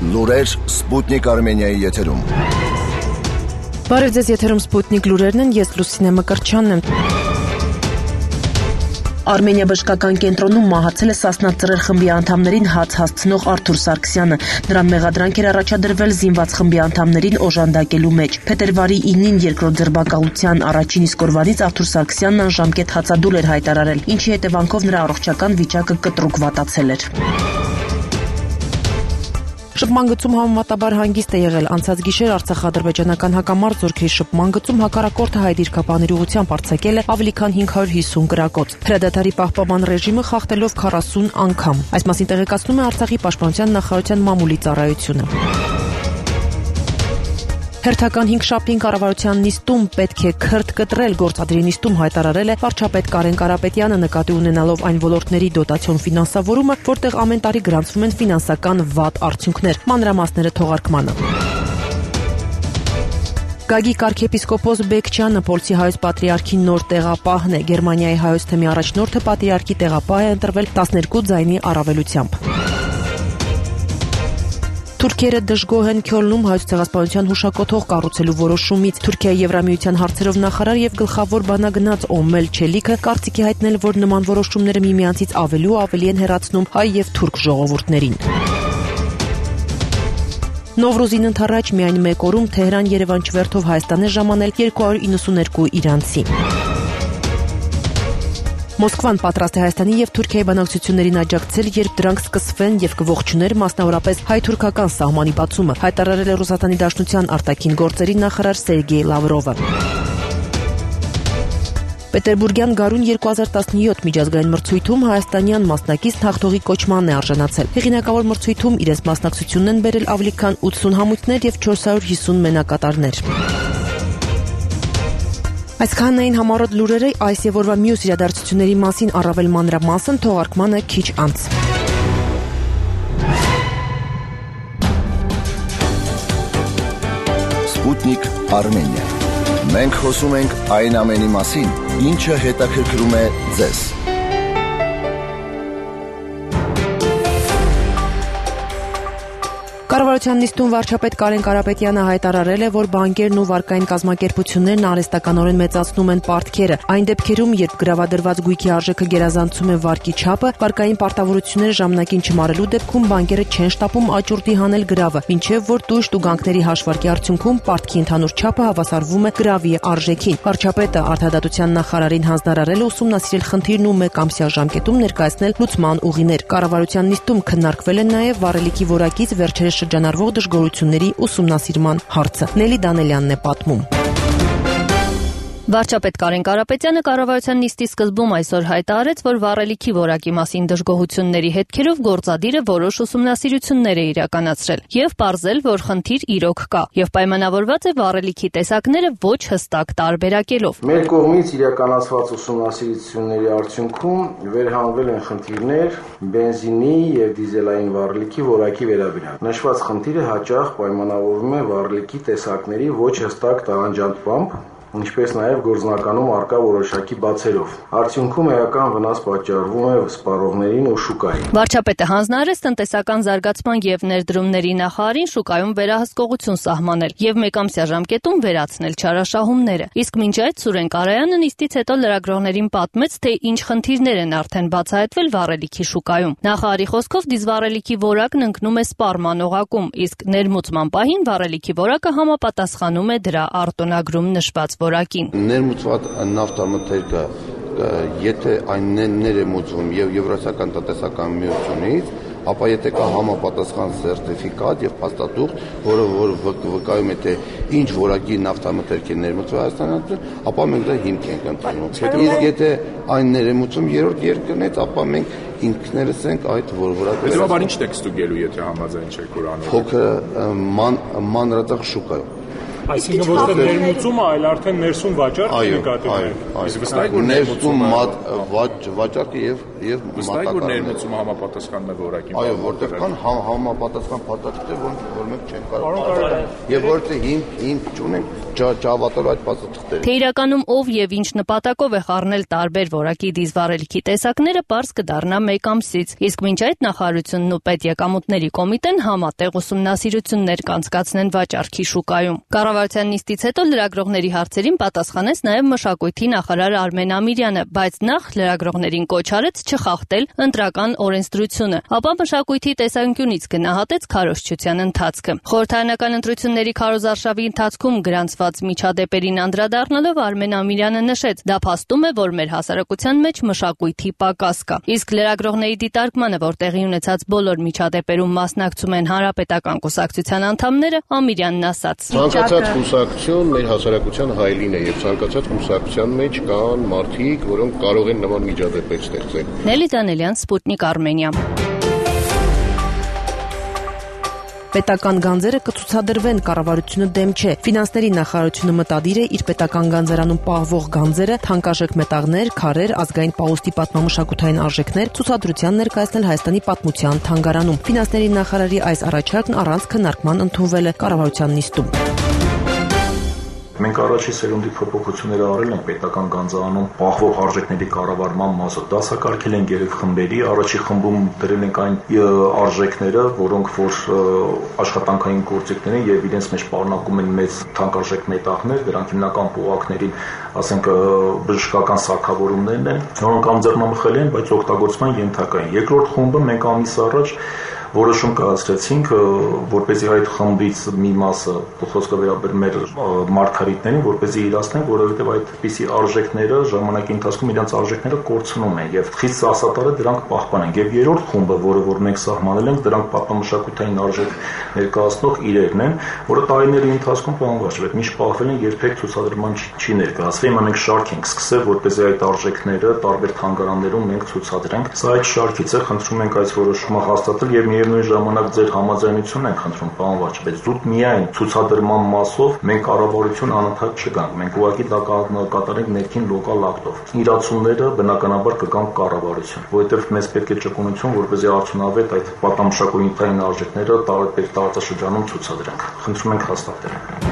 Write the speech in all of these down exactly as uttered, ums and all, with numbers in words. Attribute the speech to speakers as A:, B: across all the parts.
A: Լուրեր Սպուտնիկ Արմենիայի եթերում։
B: Բարև ձեզ, եթերում Սպուտնիկ լուրերն են, ես Լուսինե Մկրտչյանն եմ։ Արմենիա բժշկական կենտրոնում մահացել է Սասնա Ծռեր խմբի անդամներին հաց հասցնող Արթուր Սարգսյանը։ Նրան մեղադրանք էր առաջադրվել զինված խմբի անդամներին օժանդակելու մեջ։ Փետրվարի ինին երկրորդ ձերբակալության առաջին իսկ օրվանից Արթուր Սարգսյանն անժամկետ հացադուլ էր հայտարարել, ինչի հետևանքով նրա առողջական վիճակը կտրուկ վատացել էր։ Շփման գծում համեմատաբար հանգիստ է եղել անցած գիշեր արցախ-ադրբեջանական հակամարտ զորքերի շփման գծում հակառակորդը հայ դիրքապաների ուղղությամբ արձակել է ավելի քան հինգ հարյուր հիսուն գրակոց։ Հրադադարի պահպանման ռեժիմը խախտելով քառասուն անգամ։ Այս մասին տեղեկացնում է Արցախի պաշտպանության նախարարության մամուլի ծառայությունը։ Հերթական հինգշաբթին կառավարության նիստում պետք է քրտ կտրել գործադրի նիստում հայտարարել է վարչապետ Կարեն Կարապետյանը, նկատի ունենալով այն ոլորտների դոտացիոն ֆինանսավորումը, որտեղ ամեն տարի գրանցվում են ֆինանսական վատ արդյունքներ։ Մանրամասները թողարկմանը։ Գագիկ arczepiskopos Բեկչյանը Պոլսի հայոց պատրիարքի նոր տեղապահն է։ Գերմանիայի հայոց թեմի առաջնորդը պատրիարքի տեղապահ է ընտրվել տասներկու ձայնի առավելությամբ։ Թուրքիերը դժգոհ են Քյոլնում հայոց ցեղասպանության հուշակոթող կառուցելու որոշումից։ Թուրքիայի Եվրամիության հարցերով նախարար եւ գլխավոր բանագնաց Օմել Չելիքը կարծիքի հայտնել, որ նման որոշումները միմյանցից ավելի ու ավելի են հեռացնում հայ եւ թուրք ժողովուրդներին։ Նովրուզին ընթառաջ միայն մեկ օրում Թեհրան-Երևան չվերթով Հայաստան է ժամանել երկու հարյուր իննսուներկու իրանցի։ Մոսկվան պատրաստ է Հայաստանի եւ Թուրքիայի բանակցություններին աջակցել, երբ դրանք սկսվեն եւ կողջուներ մասնավորապես հայ-թուրքական սահմանի բացումը, հայտարարել է Ռուսաստանի Դաշնության արտաքին գործերի նախարար Սերգեյ Լավրովը։ Պետերբուրգյան գարուն երկու հազար տասնյոթ միջազգային մրցույթում հայաստանյան մասնակից հաղթողի կոչմանն է արժանացել։ Հեղինակավոր մրցույթում իրենց մասնակցությունն են բերել ավելի քան ութսուն համույթներ եւ չորս հարյուր հիսուն մենակատարներ։ Այսքանն էին համառոտ լուրերը, այս եւ օրվա մյուս իրադարձությունների մասին առավել մանրամասն թողարկմանը քիչ անց։
A: Սպուտնիկ Արմենիա։ Մենք խոսում ենք այն ամենի մասին, ինչը հետաքրքրում է ձեզ։
B: Կառավարության նիստում վարչապետ Կարեն Կարապետյանը հայտարարել է, որ բանկերն ու վարկային կազմակերպություններն արհեստականորեն մեծացնում են պարտքերը։ Այն դեպքերում, երբ գրավադրված գույքի արժեքը գերազանցում է վարկի չափը, վարկային պարտավորությունները ժամանակին չմարելու դեպքում բանկերը չեն շտապում աճուրդի հանել գրավը, մինչև որ տույժ տուգանքների հաշվարկի արդյունքում պարտքի ընդհանուր չափը հավասարվում է գրավի արժեքին։ Վարչապետը արտադատության նախարարին հանձնարարել է ուսումնասիրել խնդիրն ու մեկ ամսյա ժամկետում ներկայացնել լուծման ուղիներ։ Կառավարության նիստում քննարկվել է նաև վառելիքի որակից վերջերս շրջանառվող դժգոհությունների ուսումնասիրման հարցը։ Նելի Դանելյանն է պատմում։
C: Վարչապետ Կարեն Կարապետյանը կառավարության նիստի սկզբում այսօր հայտարարեց, որ վառելիքի որակի մասին դժգոհությունների հետքերով գործադիրը որոշ ուսումնասիրություններ է իրականացրել եւ պարզել, որ խնդիր իրոք կա եւ պայմանավորված է վառելիքի տեսակները ոչ հստակ տարբերակելով։
D: Մեր կողմից իրականացված ուսումնասիրությունների արդյունքում վերհանվել են խնդիրներ բենզինի եւ դիզելային վառելիքի որակի վերաբերյալ։ Նշված խնդիրը հաճախ պայմանավորվում է վառելիքի տեսակների ոչ հստակ տարանջատմամբ, ինչպես նաև գործնականում արկա որոշակի բացերով։ Արդյունքում էական վնաս պատճառվում է սպառողներին ու շուկային։
C: Վարչապետը հանձնարարեց տնտեսական զարգացման եւ ներդրումների նախարարին շուկայում վերահսկողություն սահմանել եւ մեկամսյա ժամկետում վերացնել չարաշահումները։ Իսկ մինչ այդ Սուրեն Կարայանը նիստից հետո լրագրողներին պատմեց, թե ինչ խնդիրներ են արդեն բացահայտվել վառելիքի շուկայում։ Նախարարի խոսքով դիզվառելիքի որակն ընկնում է սպառման օղակում, իսկ ներմուծման պահին վառելիքի որակը համապատասխանում է դրա արտոնագրում նշված որակին։
E: Ներմուծված նավթամթերքը, եթե այն ներմուծվում եւ Եվրասիական տնտեսական միությունից, ապա եթե կա համապատասխան սերտիֆիկատ եւ փաստաթուղթ, որը որ վկայում է թե ինչ որակի նավթամթերք է ներմուծվել Հայաստանում, ապա մենք դա հիմք ենք ընդունում։ Իսկ եթե այն ներմուծում երրորդ երկրներից, ապա մենք ինքներս ենք այդ որակը։
F: Դրաբար ինչ տեքստուգելու, եթե համաձայն չեք որ անում։
E: Փոքր մանրածախ շուկայում։
F: Այսինքն ոչ թե ներմուծումը, այլ արդեն ներսում վաճառք նկատի ունեն։
E: Ներսում վաճառքը եւ եւ
G: մատակարարը ներմուծումը համապատասխան է որակին։
E: Այո, որտեղ կան համապատասխան փաստաթղթեր, որ մենք չենք կարող եւ որտեղ հիմք չունենք ճավատել այդ փաստաթղթերը։
C: Թե իրականում ով եւ ինչ նպատակով է խառնել տարբեր որակի դիզվառելիքի տեսակները, պարզ կդառնա մեկ ամսից։ Իսկ մինչ այդ նախարարությունն ու պետեկամուտների կոմիտեն համատեղ ուսումնասիրություններ կանցկացնեն վաճառքի շուկայում։ Կառավարության նիստից հետո լրագրողների հարցերին պատասխանեց նաեւ մշակույթի նախարար Արմեն Ամիրյանը, բայց նախ լրագրողներին կոչ արեց չխախտել ընտրական օրենսդրությունը, ապա մշակույթի տեսանկյունից գնահատեց քարոզչության ընթացքը։ Խորհրդարանական ընտրությունների քարոզարշավի ընթացքում գրանցված միջադեպերին անդրադառնալով Արմեն Ամիրյանը նշեց, դա փաստում է, որ մեր հասարակության մեջ մշակույթի պակաս կա։ Իսկ լրագրողների դիտարկմանը, որ տեղի ունեցած բոլոր միջադեպերում մասնակցում են հանրապետական կուսակցության անդամները, Ամիրյանն ասաց.
H: Ցանկացած կուսակցություն մեր հասարակության հայելին է եւ ցանկացած կուսակցության մեջ կան մարդիկ, որոնք կարող են նման միջադեպեր ստեղծել։
C: Նելի Դանելյան, Սպուտնիկ Արմենիա։
B: Պետական գանձերը կցուցադրվեն, կառավարությունը դեմ չէ։ Ֆինանսների նախարարությունը մտադիր է իր պետական գանձերանում պահվող գանձերը, թանկարժեք մետաղներ, քարեր, ազգային պահոստի պատմամշակութային արժեքներ ցուցադրության ներկայացնել Հայաստանի պատմության թանգարանում։ Ֆինանսների նախարարի այս առաջարկն առանց քննարկման ընդունվել է կառավարության նիստում։
I: Մենք առաջի սերունդի փոփոխություններ արել ենք պետական գանձարանում պահվող արժեքների կառավարման մասը, դասակարգել ենք երեք խմբերի, առաջի խմբում դրել ենք այն արժեքները, որոնք որ աշխատանքային գործիքներ են եւ իրենց մեջ պարունակում են մեծ թանկարժեք մետաղներ, դրանք հիմնական պողակներին, ասենք բժշկական սարքավորումներն են, որոնք անձեռնամխել են, բայց օգտագործման ենթակա են։ Երկրորդ խումբը մենք ամիս առաջ որոշում կայացրեցինք, որպեսզի այդ խմբից մի մասը խոսքը վերաբերում էր մարգարիտներին, որպեսզի իրացնենք, որովհետև այդպիսի արժեքները ժամանակի ընթացքում իրենց արժեքները կորցնում են եւ խիստ ասատարը դրանք պահպանենք։ Եվ երրորդ խումբը, որը որ մենք սահմանել ենք, դրանք պատմամշակութային արժեք ներկայացնող իրերն են, որը տարիների ընթացքում պահանջվել, միշտ պահվել են, երբեք ցուցադրման չի ներկայացվել։ Հիմա մենք շարք ենք սկսել, որպեսզի այդ արժեքները տարբեր թանգարաններում մենք ցուցադրենք։ Սա այդ շարքից է, խնդրում ենք այս որոշումը հաստատել եւ միևնույն ժամանակ ձեր համաձայնությունն ենք խնդրում, պարոն Վարչապետ, բայց զուտ միայն ցուցադրման մասով մենք կառավարություն անընդհատ չգանք, մենք ուղղակի դա կատարենք ներքին լոկալ ակտով։ Իրացումները բնականաբար կգան կառավարություն, որովհետև մեզ պետք է ճկունություն, որպեսզի արդյունավետ այդ պատմամշակութային արժեքները տարբեր տարածաշրջանում ցուցադրենք։ Խնդրում ենք հաստատել։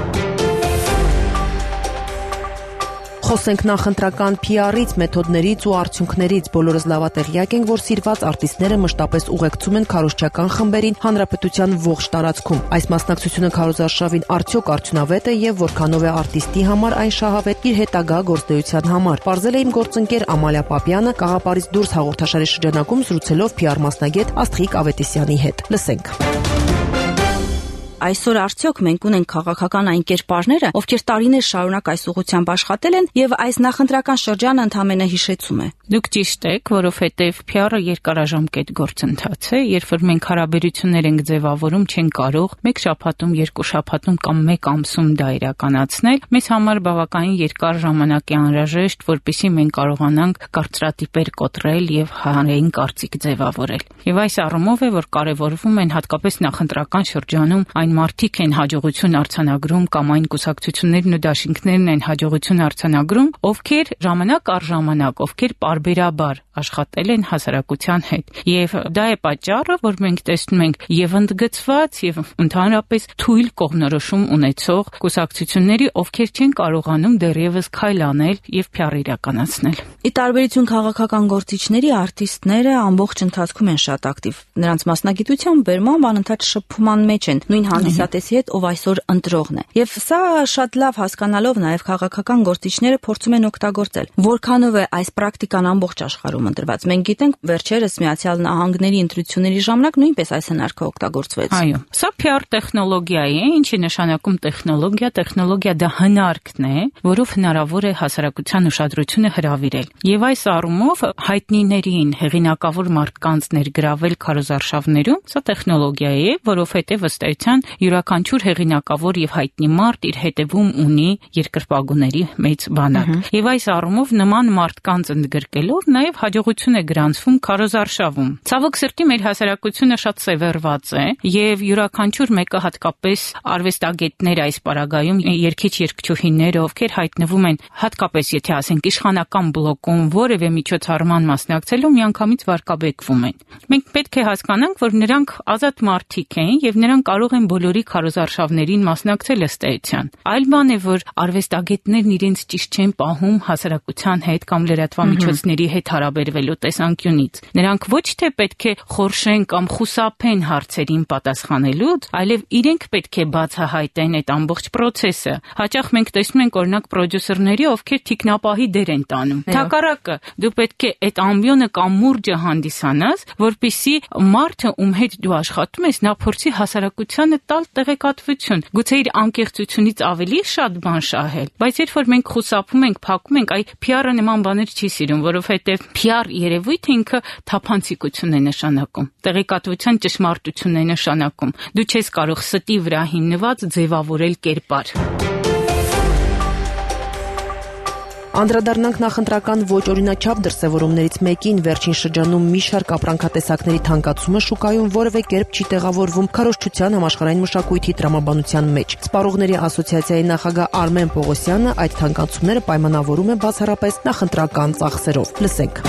B: Խոսենք նախընտրական Փի Արից, մեթոդներից ու արդյունքներից։ Բոլորս լավատեղյակ ենք, որ սիրված արտիստները մշտապես ուղեկցում են քարոզչական խմբերին հանրապետության ողջ տարածքում։ Այս մասնակցությունը քարոզարշավին արդյոք արդյունավետ է եւ որքանով է արտիստի համար այն շահավետ իր հետագա գործունեության համար։ Պարզել է իմ գործընկեր Ամալիա Պապյանը Կաղապարից դուրս հաղորդաշարի շրջանակում զրուցելով Փի Ար մասնագետ Աստղիկ Ավետիսյանի հետ։ Լսենք։
J: Այսօր արդյոք մենք ունենք քաղաքական այն կերպարները, ովքեր տարիներ շարունակ այս ուղղությամբ աշխատել են եւ այս նախընտրական շրջանը ընդհանրապես հիշեցում է։
K: Դուք ճիշտ եք, որովհետեւ Փի Ար-ը երկարաժամկետ գործընթաց է, երբ որ մենք հարաբերություններ ենք ձևավորում, չեն կարող մեկ շաբաթում, երկու շաբաթում կամ մեկ ամսում դա իրականացնել։ Մեզ համար բավականին երկար ժամանակ է անհրաժեշտ, որպեսզի մենք կարողանանք կարծրատիպեր կոտրել եւ հանրային կարծիք ձևավորել։ Եվ այս առումով է, որ կարևորվում են հատկապես նախընտրական շրջանում այն մարդիկ են հաջողություն արձանագրում կամ այն կուսակցություններն ու դաշինքներն են հաջողություն արձանագրում, ովքեր ժամանակ առ ժամանակ, ովքեր պարբերաբար աշխատել են հասարակության հետ։ Եվ դա է պատճառը, որ մենք տեսնում ենք եւ ընդգծված եւ ընդհանրապես թույլ կողմնորոշում ունեցող կուսակցությունների, ովքեր չեն կարողանում դեռևս քայլ անել եւ Փի Ար իրականացնել։
J: Ի տարբերություն քաղաքական գործիչների, արտիստները ամբողջ ընթացքում են շատ ակտիվ։ Նրանց մասնագիտությամբ բերման անընդհատ շփման մեջ են նույն հանդիսատեսի հետ, ով այսօր ընտրողն է։ Եվ սա շատ լավ հասկանալով նաեւ քաղաքական գործիչները փորձում են օգտագործել։ Որքանով է այս պրակտիկան ամբողջ աշխարհում ընտրված։ Մենք գիտենք, վերջերս Միացյալ Նահանգների ընտրությունների ժամանակ նույնպես այս հնարքը օգտագործվեց։
K: Այո, սա Փի Ար տեխնոլոգիա է, ինչի նշանակում տեխնոլոգիա, տեխնոլոգիա դա հնարքն է, որով հնարավոր է հասարակության ուշադրությունը հրավիրել։ Եվ այս առումով հայտնիներին, հեղինակավոր մարդկանց ներգրավել քարոզարշավներում, սա տեխնոլոգիա է, որովհետև ըստ էության յուրաքանչյուր հեղինակավոր եւ հայտնի մարդ իր հետևում ունի երկրպագուների մեծ բանակ։ Եվ այս առումով նման մարդկանց ընդգրկել նշանակելով նաև հաջողություն է գրանցվում քարոզարշավում։ Ցավոք սրտի մեր հասարակությունը շատ սևեռված է եւ յուրաքանչյուր մեկը հատկապես արվեստագետներ այս պարագայում երգիչ-երգչուհիներ, ովքեր հայտնվում են հատկապես եթե ասենք իշխանական բլոկում որևէ միջոցառման մասնակցելու միանգամից վարկաբեկվում են։ Մենք պետք է հասկանանք, որ նրանք ազատ մարդիկ են եւ նրանք կարող են բոլորի քարոզարշավներին մասնակցել ըստ էության։ Այլ բան է, որ արվեստագետներն իրենց ճիշտ չեն պահում հասարակության հետ կամ լրատվամիջոցների հետ հարաբերվելու տեսանկյունից։ Նրանք ոչ թե պետք է խորշեն կամ խուսափեն հարցերին պատասխանելուց, այլև իրենք պետք է բացահայտեն այդ ամբողջ process-ը։ Հաճախ մենք տեսնում ենք օրինակ պրոդյուսերների, ովքեր թիկնապահի դեր են տանում։ Հակառակը, դու պետք է այդ ամբիոնը կամ մուրճը հանդիսանաս, որպեսզի մարդը, ում հետ դու աշխատում ես, նա փորձի հասարակությանը տալ տեղեկատվություն, գուցե իր անկեղծությունից ավելի շատ բան շահել, բայց երբ որ մենք խուսափում ենք, փակում ենք, այ P R-ը նման բաներ չի սիրում, որովհետև P R երևույթը ինքը թափանցիկություն է նշանակում, տեղեկատվության ճշմարտություն է նշանակում։ Դու չես կարող ստի վրա հիմնված ձևավորել կերպար։
B: Անդրադառնանք նախընտրական ոչ օրինաչափ դրսևորումներից մեկին, վերջին շրջանում մի շարք ապրանքատեսակների թանկացումը շուկայում որևէ կերպ չի տեղավորվում քարոզչության համաշխարհային մշակույթի տրամաբանության մեջ։ Սպառողների ասոցիացիայի նախագահ Արմեն Պողոսյանը այդ թանկացումները պայմանավորում է բացառապես նախընտրական ծախսերով։ Լսենք։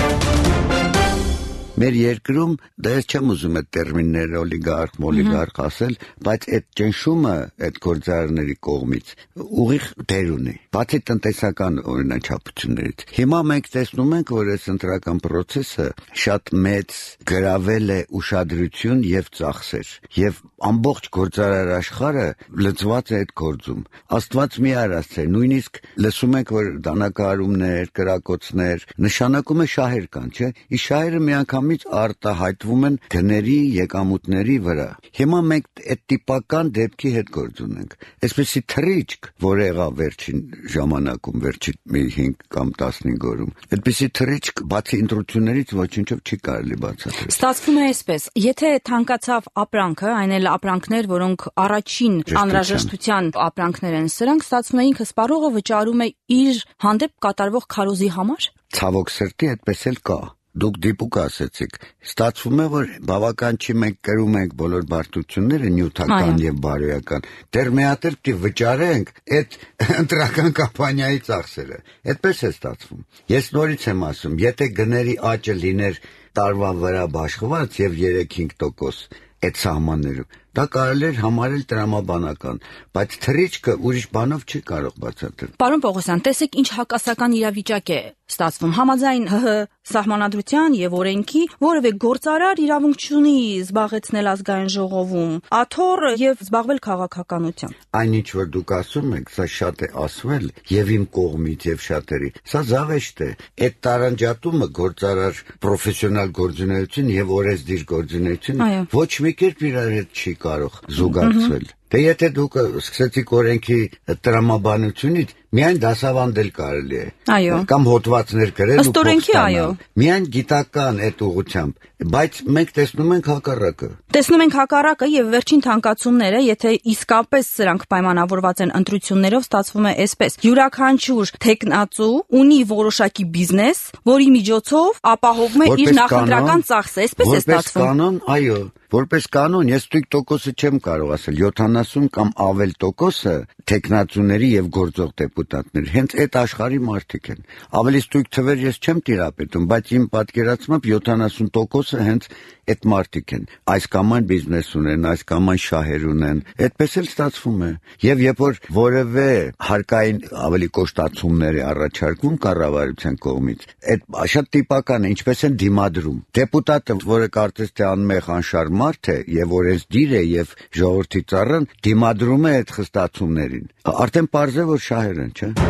L: Մեր երկրում դա ես չեմ ուզում այդ տերմինները օլիգարխ, օլիգարխ ասել, բայց այդ ճնշումը այդ գործարարների կողմից ուղիղ դեր ունի, բացի տնտեսական օրինաչափություններից։ Հիմա մենք տեսնում ենք, որ այս ընտրական process-ը շատ մեծ գրավել է ուշադրություն եւ ծախսեր, եւ ամբողջ գործարար աշխարհը լծված է այդ գործում։ Աստված մի արասցե, նույնիսկ լսում ենք, որ դանակահարումներ, կրակոցներ, նշանակում է շահեր կան, չէ՞։ Իսկ շահերը միանգամից արտահայտվում են գների, եկամուտների վրա։ Հիմա մենք այդ տիպական դեպքի հետ գործ ունենք։ Այսպեսի թռիչք, որ եղավ վերջին ժամանակում, վերջին մի հինգ կամ տասնհինգ օրում, այդպեսի թռիչք բացի ընտրություններից ոչինչով չի կարելի բացատրել։
J: Ստացվում է այսպես, եթե թանկացավ ապրանքը, այն էլ ապրանքներ, որոնք առաջին անհրաժեշտության ապրանքներ են, սրանք ստացվում է ինքը սպառողը վճարում է իր հանդեպ կատարվող քարոզի համար։
L: Ցավոք սրտի այդպես էլ կա։ Դուք դիպուկ ասեցիք, ստացվում է, որ բավական չի մենք կրում ենք բոլոր բարդությունները նյութական եւ բարոյական, դեռ մի հատ էլ պիտի վճարենք այդ ընտրական կամպանիայի ծախսերը։ Այդպես է ստացվում։ Ես նորից եմ ասում, եթե գների աճը լիներ տարվա վրա բաշխված եւ երեք-հինգ տոկոս այդ սահմաններում, դա կարելի էր համարել տրամաբանական, բայց թռիչքը ուրիշ բանով չի կարող բացատրել։
J: Պարոն Պողոսյան, տեսեք ինչ հակասական իրավիճակ է ստացվում։ Համաձայն ՀՀ սահմանադրության եւ օրենքի որևէ գործարար իրավունք չունի զբաղեցնել ազգային ժողովում, աթոռ եւ զբաղվել քաղաքականությամբ։
L: Այն ինչ որ դուք ասում եք, սա շատ է ասվել եւ իմ կողմից եւ շատերի։ Սա զավեշտ է։ Այդ տարանջատումը գործարար պրոֆեսիոնալ գործունեություն եւ օրենսդիր գործունեություն ոչ մի կերպ իրար հետ չի կարող զուգակցվել։ Դե եթե դուք սկսեցիք օրենքի տրամաբանությունից, միայն դասավանդել կարելի է։
J: Այո։
L: Կամ հոդվածներ գրել ու
J: ըստ օրենքի, այո։
L: Միայն գիտական այդ ուղղությամբ, բայց մենք տեսնում ենք հակառակը։
J: Տեսնում ենք հակառակը եւ վերջին թանկացումները, եթե իսկապես սրանք պայմանավորված են ընտրություններով, ստացվում է այսպես. յուրաքանչյուր տեխնացու ունի որոշակի բիզնես, որի միջոցով ապահովում է իր նախընտրական ծախսը, այսպես է ստացվում։
L: Որպես կանոն, այո, որպես կանոն, ես ստույգ տոկոսը չեմ կարող ասել, յոթանասուն կամ ավել տոկոսը տեխնացուների եւ գործող դեպուտատներ հենց այդ աշխարհի մարդիկ են։ Ավելի ստույգ թվեր ես չեմ տիրապետում, բայց իմ պատկերացմամբ յոթանասուն տոկոսը հենց այդ մարդիկ են։ Այս կամ այն բիզնես ունեն, այս կամ այն շահեր ունեն։ Այդպես էլ ստացվում է։ Եվ երբ որ որևէ հարկային ավելի կոշտացումներ է առաջարկվում կառավարության կողմից, այդ շատ տիպական է, ինչպես են դիմադրում։ Դեպուտատը, որը կարծես թե անմեղ անշարժ մարդ է եւ օրենսդիր է եւ ժողովրդի ծառան, դիմադրում է այդ խստացումներին։ Արդեն պարզ է, որ շահեր են, չէ՞։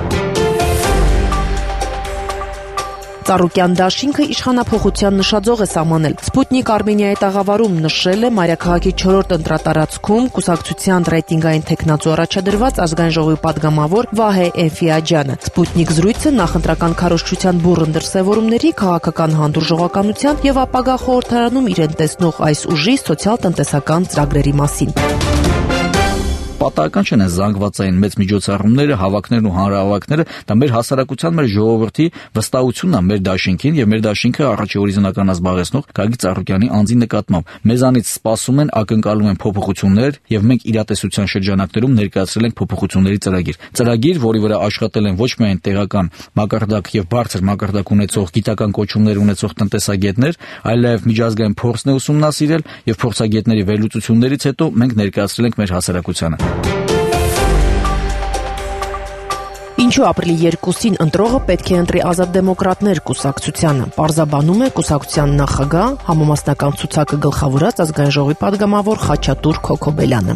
B: Ծառուկյան դաշինքը իշխանափոխության նշաձող է սահմանել։ Սպուտնիկ Արմենիայի տաղավարում նշել է մայրաքաղաքի չորրորդ ընտրատարածքում կուսակցության ռեյտինգային թեկնածու առաջադրված ազգային ժողովի падգամավոր Վահե Էնֆիաջյանը։ Սպուտնիկ զրույցը նախընտրական քարոզչության բուռն դրսևորումների, քաղաքական հանդուրժողականության եւ ապագա խորհրդարանում իրեն տեսնող այս ուժի սոցիալ-տնտեսական ծրագրերի մասին։
M: պատահական չեն այս զանգվածային մեծ միջոցառումները, հավաքներն ու հանրահավաքները, դա մեր հասարակության, մեր ժողովրդի վստահությունն է մեր դաշինքին եւ մեր դաշինքը առաջի օրինական զբաղեցնող Գագիկ Ծառուկյանի անձի նկատմամբ։ Մեզանից սպասում են, ակնկալում են փոփոխություններ եւ մենք իրատեսության շրջանակներում ներկայացրել ենք փոփոխությունների ծրագիր։ Ծրագիր, որի վրա աշխատել են ոչ միայն տեղական մակարդակ եւ բարձր մակարդակ ունեցող գիտական կոչումներ ունեցող տնտեսագետներ, այլև միջազգային փորձն է ուսումնասիրել եւ փորձագետների վերլուծություններից հետո մենք ներկայացրել ենք մեր հասարակությանը։
B: Ինչու ապրիլի երկուսին ընտրողը պետք է ընտրի Ազատ դեմոկրատներ կուսակցությանը, պարզաբանում է կուսակցության նախագահ, համամասնական ցուցակը գլխավորած ազգային ժողովի падգամավոր Խաչատուր Քոքոբելյանը։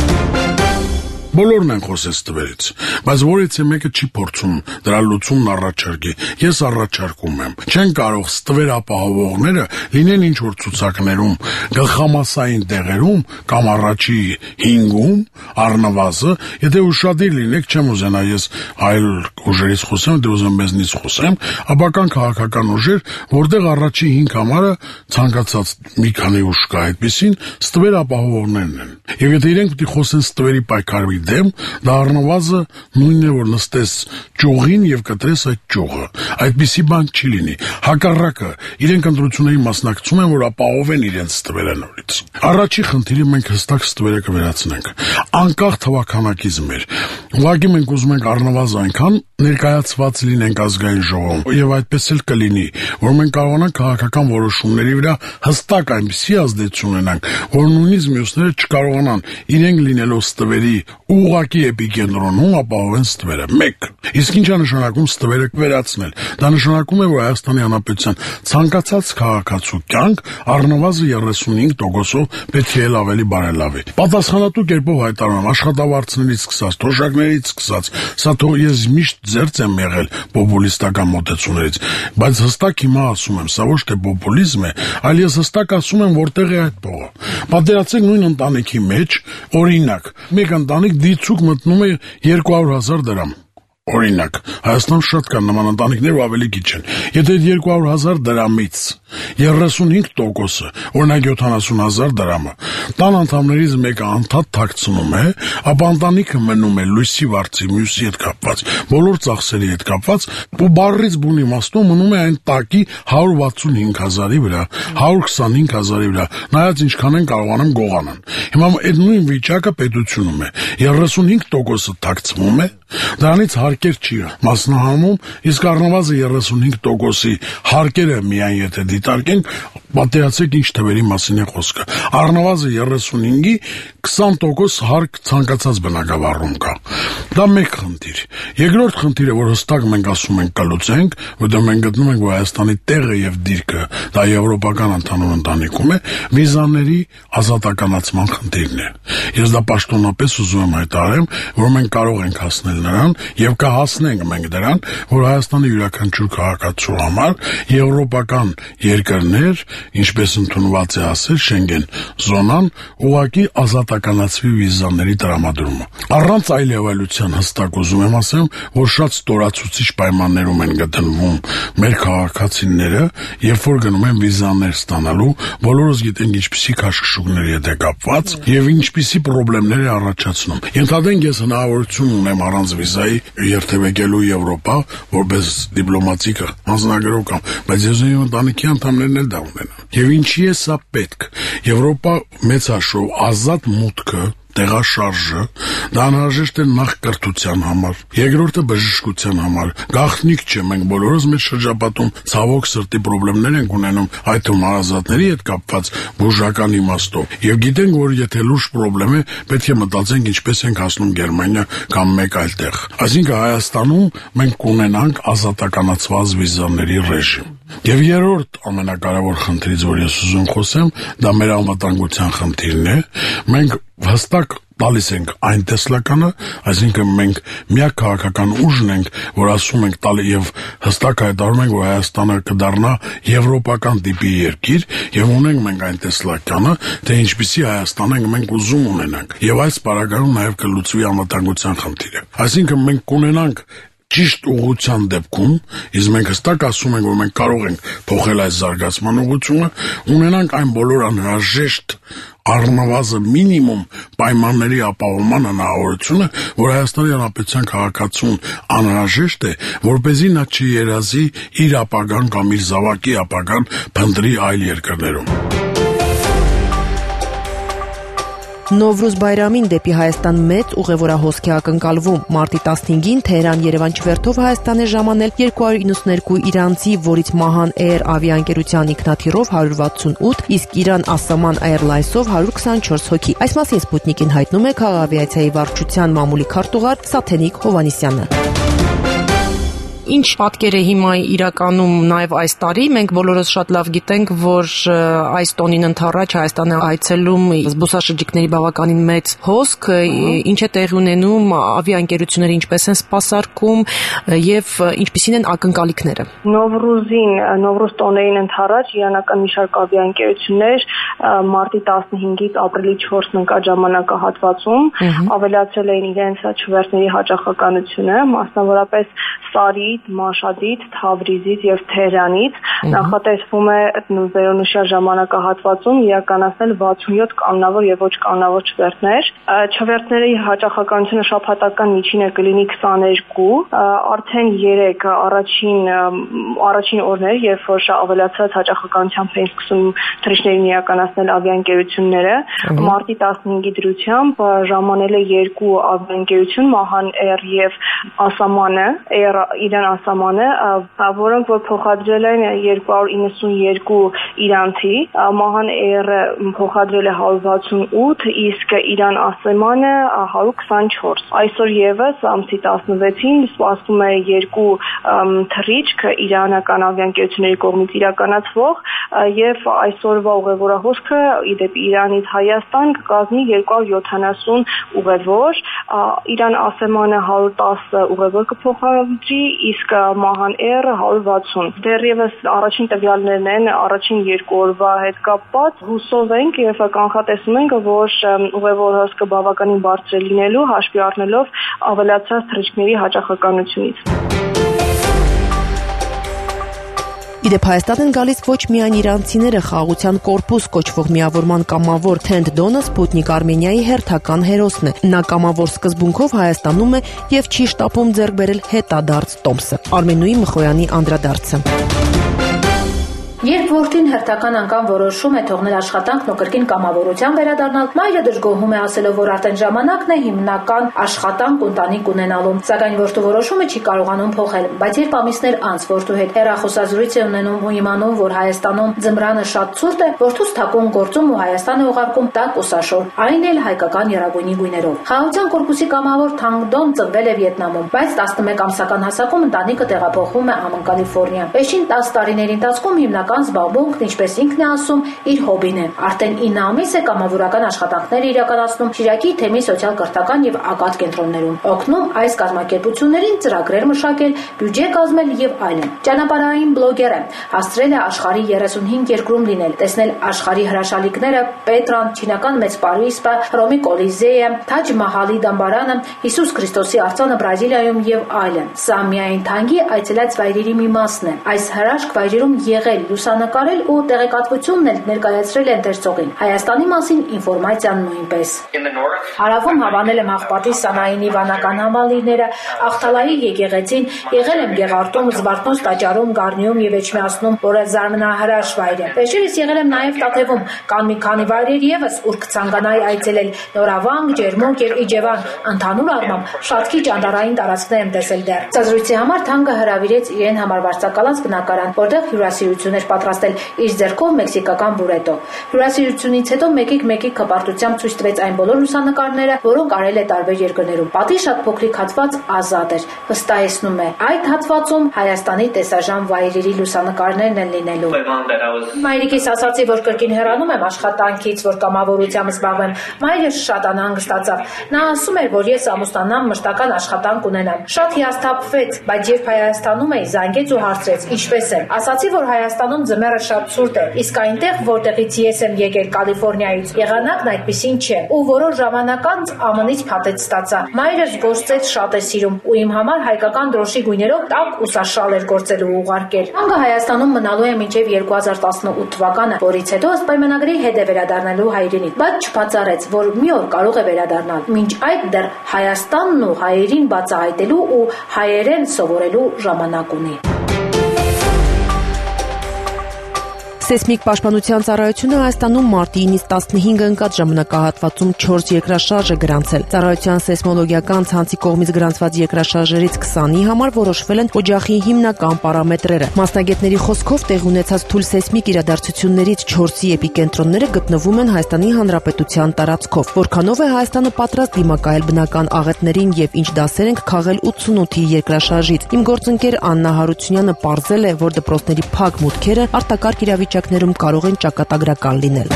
N: Բոլորն են խոսել ստվերից, բայց որից է մեկը չի փորձում դրա լուծումն առաջարկի։ Ես առաջարկում եմ, չեն կարող ստվեր ապահովողները լինեն ինչ-որ ցուցակներում, գլխամասային տեղերում կամ առաջի հինգում, առնվազը, եթե ուշադիր լինեք, չեմ ուզենա ես այլ ուժերից խոսեմ, դե ուզեմ մեզնից խոսեմ, ապա կան քաղաքական ուժեր, որտեղ առաջի հինգ համարը ցանկացած մի քանի ուժ կա այդպեսին, ստվեր ապահովողներն են։ Եվ եթե իրենք պիտի խոսեն ստվերի պայքարի դեմ, դա առնվազը նույնն է, որ նստես ճյուղին եւ կտրես այդ ճյուղը։ Այդպիսի բան չի լինի։ Հակառակը, իրենք ընտրությունների մասնակցում են, որ ապահովեն իրենց ստվերը նորից։ Առաջի խնդիրը մենք հստակ ստվերը կվերացնենք։ Անկախ թվաքանակից մեր։ Ուղղակի մենք ուզում ենք առնվազն այնքան ներկայացված լինենք ազգային ժողովում, եւ այդպես էլ կլինի, որ մենք կարողանանք քաղաքական որոշումների վրա հստակ այնպիսի ազդեցություն ունենանք, որ նույնիսկ մյուսները չկարողանան իրենք լինելով ստվերի ուղղակի էպիկենտրոնում ապահովեն ստվերը։ Մեկ։ Իսկ ինչ է նշանակում ստվերը վերացնել։ Դա նշանակում է, որ Հայաստանի Հանրապետության ցանկացած քաղաքացու կյանք առնվազն երեսունհինգ տոկոսով պետք է ավելի բարելավի։ Պատասխանատու կերպով հայտարարում աշխատավարձներից սկսած, թոշակներից սկսած, սա թող ես միշտ ձերծ եմ եղել պոպուլիստական մոտեցումներից, բայց հստակ հիմա ասում եմ, սա ոչ թե պոպուլիզմ է, այլ ես հստակ ասում եմ, որտեղ է այդ փողը։ Պատկերացրեք նույն ընտանիքի մեջ, օրինակ, մեկ ընտանիք դիցուկ մտնում է երկու հարյուր հազար դրամ։ Օրինակ, Հայաստանում շատ կան նման ընտանիքներ ու ավելի քիչ են։ Եթե երկու հարյուր հազար դրամից երեսունհինգ տոկոսը, օրինակ յոթանասուն հազար դրամը, տան անդամներից մեկը անդադ թաքցնում է, ապա ընտանիքը մնում է լույսի վարձի, մյուսի հետ կապված, բոլոր ծախսերի հետ կապված, ու բառից բուն իմաստով մնում է այն տակի հարյուր վաթսունհինգ հազարի վրա, հարյուր քսանհինգ հազարի վրա, նայած ինչքան են կարողանում գողանան։ Հիմա այդ նույն վիճակը պետությունում է, երեսունհինգ տոկոսը թաքցվում է, դրանից հարկեր չի մասնահանում, իսկ առնվազն երեսունհինգ տոկոսի հարկերը միայն եթե դիտարկենք, պատկերացրեք ինչ թվերի մասին է խոսքը։ Առնվազն երեսունհինգի քսան տոկոս հարկ ցանկացած բնակավարում կա։ Դա մեկ խնդիր։ Երկրորդ խնդիրը, որ հստակ մենք ասում ենք կլուծենք, որտեղ մենք գտնում ենք, որ Հայաստանի տեղը եւ դիրքը դա եվրոպական ընդհանուր ընտանիքում է, վիզաների ազատականացման խնդիրն է։ Ես դա պաշտոնապես ուզում եմ հայտարարեմ, որ մենք կարող ենք հասնել նրան եւ կհասնենք մենք դրան, որ Հայաստանի յուրաքանչյուր քաղաքացու համար եվրոպական երկրներ, ինչպես ընդունված է ասել Շենգեն զոնան, ուղղակի ազատականացվի վիզաների տրամադրումը։ Առանց այլևելության հստակ ուզում եմ ասեմ, որ շատ ստորացուցիչ պայմաններում են գտնվում մեր քաղաքացիները, երբ որ գնում են վիզաներ ստանալու, բոլորս գիտենք ինչպիսի քաշքշուկների հետ է կապված եւ ինչպիսի խնդիրներ է առաջացնում։ Ենթադրենք ես հնարավորություն ունեմ առանց վիզայի երթևեկելու Եվրոպա, որպես դիպլոմատիկ հանձնագրով կամ, բայց ես ու ընտանիքի անդամներն էլ դա ունենան։ Եվ ինչի է սա պետք։ Եվրոպա մեծ հաշվով ազատ մուտքը տեղաշարժը դա անհրաժեշտ է նախ կրթության համար, երկրորդը բժշկության համար։ Գաղտնիք չէ, մենք բոլորս մեր շրջապատում ցավոք սրտի խնդիրներ ենք ունենում այդ թվում հարազատների հետ կապված բուժական իմաստով։ Եվ գիտենք, որ եթե լուրջ խնդրեմ է, պետք է մտածենք ինչպես ենք հասնում Գերմանիա կամ մեկ այլ տեղ։ Այսինքն Հայաստանում մենք կունենանք ազատականացված վիզաների ռեժիմ։ Եվ երրորդ ամենակարևոր խնդրից, որ ես ուզում խոսեմ, դա մեր անվտանգության խնդիրն է։ Մենք հստակ տալիս ենք այն տեսլականը, այսինքն մենք միակ քաղաքական ուժն ենք, որ ասում ենք տալի եւ հստակ հայտարարում ենք, որ Հայաստանը կդառնա եվրոպական տիպի երկիր եւ ունենք մենք այն տեսլականը, թե ինչպիսի Հայաստան ենք մենք ուզում ունենանք։ Եվ այս պարագայում նաեւ կլուծվի անվտանգության խնդիրը։ Այսինքն մենք կունենանք ճիշտ ուղղության դեպքում, իսկ մենք հստակ ասում ենք, որ մենք կարող ենք փոխել այս զարգացման ուղղությունը, ունենանք այն բոլոր անհրաժեշտ առնվազն մինիմում պայմանների ապահովման հնարավորությունը, որ Հայաստանի Հանրապետության քաղաքացուն անհրաժեշտ է, որպեսզի նա չերազի իր ապագան կամ իր զավակի ապագան փնտրի այլ երկրներում։
B: Նովրուզ Բայրամին դեպի Հայաստան մեծ ուղևորահոսք է ակնկալվում։ Մարտի տասնհինգին Թեհրան-Երևան չվերթով Հայաստան է ժամանել երկու հարյուր իննսունհերկու իրանցի, որից Mahan Air ավիաընկերության ինքնաթիռով հարյուր վաթսունութ, իսկ Iran Asaman Airlines-ով հարյուր քսանչորս հոգի։ Այս մասին Սպուտնիկին հայտնում է քաղաքավիացիայի վարչության մամուլի քարտուղար Սաթենիկ Հովանիսյանը։ Ինչ պատկեր է հիմա իրականում նաև այս տարի, մենք բոլորս շատ լավ գիտենք, որ այս տոնին ընթառաջ Հայաստան է այցելում զբոսաշրջիկների բավականին մեծ հոսք, ինչ է տեղի ունենում, ավիաընկերությունները ինչպես են սպասարկում եւ ինչպիսին են ակնկալիքները։
O: Նովրուզին, Նովրուզ տոներին ընթառաջ իրանական մի շարք ավիաընկերություններ մարտի տասնհինգից ապրիլի չորսն ընկած ժամանակահատվածում ավելացրել էին իրենց չվերթների հաճախականությունը, մասնավորապես Սարիդ, Մաշադից, Թավրիզից եւ Թեհրանից նախատեսվում է վերոնշյալ ժամանակահատվածում իրականացնել վաթսունյոթ կանոնավոր եւ ոչ կանոնավոր չվերթներ։ Չվերթների հաճախականությունը շաբաթական միջինը կլինի քսաներկու, արդեն երեք առաջին առաջին օրներ, երբ որ ավելացած հաճախականությամբ են սկսում թռիչքներին իրականացնել ավիաընկերությունները, մարտի տասնհինգի դրությամբ ժամանել է երկու ավիաընկերություն, Mahan Air եւ Asaman Air Իրան Ասամանը, որոնք որ փոխադրել են երկու հարյուր իննսունհերկու իրանցի, Mahan Air-ը փոխադրել է հարյուր վաթսունութ, իսկ Իրան Ասամանը հարյուր քսանչորս։ Այսօր եւս ամսի տասնվեցին սպասվում է երկու թռիչք իրանական ավիաընկերությունների կողմից իրականացվող եւ այսօրվա ուղևորահոսքը իդեպ Իրանից Հայաստան կկազմի երկու հարյուր յոթանասուն ուղևոր, Իրան Ասամանը հարյուր տասը ուղևոր կփոխադրի, իսկ Mahan Air-ը հարյուր վաթսուն։ Դեռևս առաջին տվյալներն են առաջին երկու օրվա հետ կապված, հուսով ենք եւ կանխատեսում ենք, որ ուղևորահոսքը բավականին բարձր է լինելու, հաշվի առնելով ավելացած թռիչքների հաճախականությունից։
B: Իդեպ Հայաստան են գալիս ոչ միայն իրանցիները, խաղաղության կորպուս կոչվող միավորման կամավոր Թենդ Դոնը Սպուտնիկ Արմենիայի հերթական հերոսն է։ Նա կամավոր սկզբունքով Հայաստանում է եւ չի շտապում ձեռք բերել հետադարձ տոմսը։ Արմենուի Մխոյանի անդրադարձը։
P: Երբ որդին հերթական անգամ որոշում է թողնել աշխատանքն ու կրկին կամավորության վերադառնալ, մայրը դժգոհում է ասելով, որ արդեն ժամանակն է հիմնական աշխատանք ու ընտանիք ունենալու, սակայն որդու որոշումը չի կարողանում փոխել, բայց երբ ամիսներ անց որդու հետ հեռախոսազրույց է ունենում ու իմանում, որ Հայաստանում ձմռանը շատ ցուրտ է, որդուց թակուն գործում ու Հայաստան է ուղարկում տաք ու սաշոր, այն էլ հայկական եռագույնի գույներով։ Խաղաղության կորպուսի կամավոր Թանգ Դոն ծնվել է Վիետնամում, բայց տասնմեկ ամսական հասակում ընտանիքը տեղափոխվում է ԱՄՆ Կալիֆոռնիա։ Վերջին տասը տարիների ընթացքում հիմնական զբաղմունքն, ինչպես ինքն է ասում, իր հոբին է։ Արդեն ինը ամիս է կամավորական աշխատանքներ իրականացնում Շիրակի թեմի սոցիալ-կրթական եւ ակատ կենտրոններում, օգնում այս կազմակերպություններին ծրագրեր մշակել, բյուջե կազմել եւ այլն։ Ճանապարհային բլոգեր է, հասցրել է աշխարհի երեսունհինգ երկրում լինել, տեսնել աշխարհի հրաշալիքները, Պետրան, չինական Մեծ Պարիսպը, Հռոմի Կոլիզեյը, Թաջ Մահալի դամբարանը, Հիսուս Քրիստոսի արձանը Բրազիլիայում եւ այլն։ Սա միայն Թանգի այցելած վայրերի մի մասն է։ Այս հրաշք վայրերում եղել, լուսանկարել ու տեղեկատվությունն էլ ներկայացրել են դերձողին։ Հայաստանի մասին ինֆորմացիան նույնպես։ Հարավում հավանել եմ Աղբատի Սանայինի վանական համալիրները, Աղթալայի եկեղեցին, եղել եմ Գեղարտում, Զվարթնոց տաճարում, Գառնիում եւ Էջմիածնում, որը զարմանահրաշ վայր է։ Վերջերս եղել եմ նաեւ Տաթևում, կան մի քանի վայրեր եւս, ուր կցանկանայի այցելել՝ Նորավանք, Ջերմուկ եւ Իջևան։ Ընդհանուր առմամբ շատ քիչ անդառային տարածքներ եմ տեսել դեռ։ Ցածրույցի համար Թանգը հրավիրեց իրեն համար վարձակալած բնակարան, որտեղ հյուրասիրություններ պատրաստել իր ձեռքով մեքսիկական բուրետո։ Հյուրասիրությունից հետո մեկիկ մեկիկ հպարտությամբ ցույց տվեց այն բոլոր լուսանկարները, որոնք արել է տարբեր երկրներում։ Պատի շատ փոքրիկ հատված ազատ էր, վստահեցնում է։ Այդ հատվածում Հայաստանի տեսաժամ վայրերի լուսանկարներն են լինելու։ Մայրիկիս ասացի, որ կրկին հեռանում եմ աշխատանքից, որ կամավորությամբ զբաղվեմ։ Մայրս շատ անհանգստացավ։ Նա ասում էր, որ ես ամուսնանամ, մշտական աշխատանք ունենամ։ Շատ հիասթափվեց, բայց երբ Հայաստանում էի, զանգեց ու հարցրեց՝ ինչպես եմ։ Ասացի, որ Հայաստանում ձմեռը դեռևս շատ ցուրտ է, իսկ այնտեղ, որտեղից ես եմ եկել Կալիֆոռնիայից, եղանակն այդպեսին չէ։ Ու որոշ ժամանակ անց Ա Մ Ն-ից փաթեթ ստացա։ Մայրս գործեց շատ է սիրում ու իմ համար հայկական դրոշի գույներով տաք ուսաշալ էր գործելու ուղարկել։ Անգը Հայաստանում մնալու է մինչև երկու հազար տասնութ թվականը, որից հետո ըստ պայմանագրի հետ է վերադառնալու հայրենիք, բայց չբացառեց, որ մի օր կարող է վերադառնալ։ Մինչ այդ դեռ Հայաստանն ու հայերին բացահայտելու ու հայերեն սովորելու ժամանակ ունի։
B: Սեյսմիկ պաշտպանության ծառայությունը Հայաստանում մարտի ինից տասնհինգը ընկած ժամանակահատվածում չորս երկրաշարժ է գրանցել։ Ծառայության սեյսմոլոգիական ցանցի կողմից գրանցված երկրաշարժերից քսանի համար որոշվել են օջախի հիմնական պարամետրերը։ Մասնագետների խոսքով տեղի ունեցած թույլ սեյսմիկ իրադարձություններից չորսի էպիկենտրոնները գտնվում են Հայաստանի Հանրապետության տարածքով։ Որքանով է Հայաստանը պատրաստ դիմակայել բնական աղետներին եւ ինչ դասեր ենք քաղել ութսունութի երկրաշարժից։ Իմ գործընկեր Աննա Հարությունյանը պարզել է, որ դպրոցների փակ մուտքերը արտակարգ իրավիճակներում կարող են ճակատագրական լինել։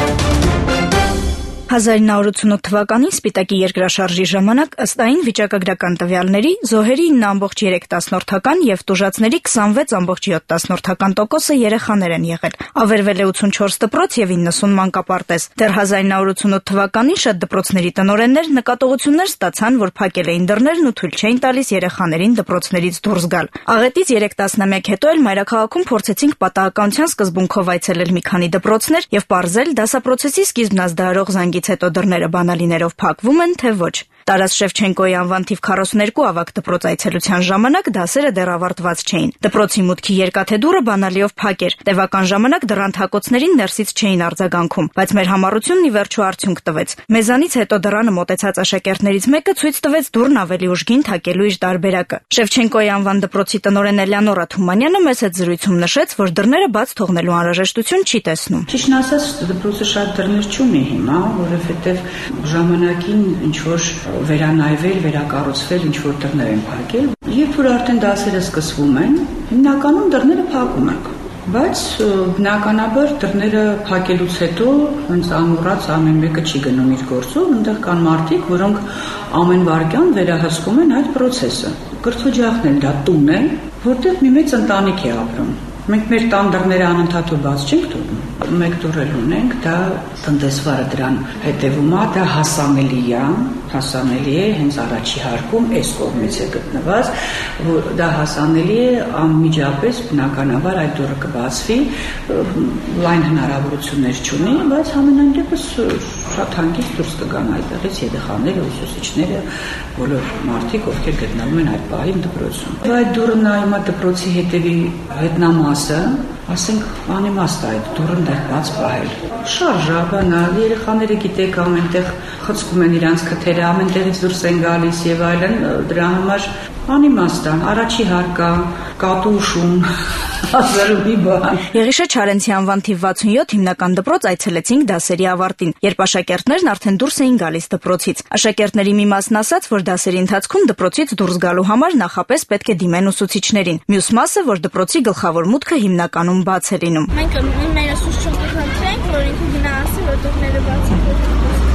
J: հազար ինը հարյուր ութսունութ թվականին Սպիտակի երկրաշարժի ժամանակ ըստ այն վիճակագրական տվյալների զոհերի ինը բացարձակ երեք տասնորդական եւ տուժածների քսանվեց բացարձակ յոթ տասնորդական տոկոսը երեխաներ են եղել։ Ավերվել է ութսունչորս դպրոց եւ իննսուն մանկապարտեզ։ Դեռ հազար ինը հարյուր ութսունութ թվականին շատ դպրոցների տնօրեններ նկատողություններ ստացան, որ փակել էին դռներն ու թույլ չէին տալիս երեխաներին դպրոցներից դուրս գալ։ Աղետից երեք տասնամյակ հետո էլ մայրաքաղաքում փորձեցինք պատահականության սկզբունքով այցելել մի քանի դպրոցներ եւ պարզել դասապրոցեսի սկիզբն ազդարող զանգից հետո դռները բանալիներով փակվում են, թե ոչ։ Տարաս Շևչենկոյի անվան թիվ քառասուններկու ավագ դպրոց այցելության ժամանակ դասերը դեռ ավարտված չէին։ Դպրոցի մուտքի երկաթե դուռը բանալիով փակ էր։ Տևական ժամանակ դռան թակոցներին ներսից չէին արձագանքում, բայց մեր համառությունն ի վերջո արդյունք տվեց։ Մեզանից հետո դռանը մոտեցած աշակերտներից մեկը ցույց տվեց դուռն ավելի ուժգին թակելու իր տարբերակը։ Շևչենկոյի անվան դպրոցի տնօրեն Էլեոնորա Թումանյանը մեծ հետ զրույցում նշեց, որ դռները բաց թողնելու անհրաժեշտություն չի տեսնում։
Q: Ճիշտն ասած, դպրոցը շատ դռներ չունի հիմա, որովհետև ժամանակին ինչ որ վերանայվել, վերակառուցվել ինչ որ դռներ են փակել։ Երբ որ արդեն դասերը սկսվում են, հիմնականում դռները փակում ենք։ Բայց բնականաբար դռները փակելուց հետո հենց ամուրած ամեն մեկը չի գնում իր գործով, այնտեղ կան մարդիկ, որոնք ամեն վայրկյան վերահսկում են այդ process-ը։ Կրթօջախն էլ դա տուն է, որտեղ մի մեծ ընտանիք է ապրում։ Մենք մեր տան դռները անընդհատ բաց չենք թողնում։ Մեկ դուռ ունենք, դա տնտեսվարը դրան հետևում է, դա հասանելի է, հասանելի է հենց առաջի հարկում այս կողմից է գտնված, որ դա հասանելի է անմիջապես բնականաբար այդ դուռը կբացվի, լայն հնարավորություններ չունի, բայց համենայն դեպս շատ հանգիստ դուրս կգան այդտեղից երեխաները, ուսուցիչները, բոլոր մարդիկ, ովքեր գտնվում են այդ պահին դպրոցում։ Այդ դուռը նայում է դպրոցի հետևի հետնամասը, ասենք անիմաստ է այդ դուռն դեռ բաց պահել։ Շարժա, բանալ, երեխաները գիտեք ամենտեղ խցկում են իրանց քթերը, ամենտեղից դուրս են գալիս եւ այլն, դրա համար անիմաստ է, առաջի հարկա, կատուշուն, ազարումի բան։
J: Եղիշե Չարենցի անվան թիվ վաթսունյոթ հիմնական դպրոց այցելեցինք դասերի ավարտին, երբ աշակերտներն արդեն դուրս էին գալիս դպրոցից։ Աշակերտների մի մասն ասաց, որ դասերի ընթացքում դպրոցից դուրս գալու համար նախապես պետք է դիմեն ուսուցիչներին։ Մյուս մասը, որ դպրոցի գլխավոր մուտքը հիմնականում բաց է լինում։
R: Մենք մեր ուսուցչին կխնդրենք, որ ինքը գնահատի, որ դուռները բաց են։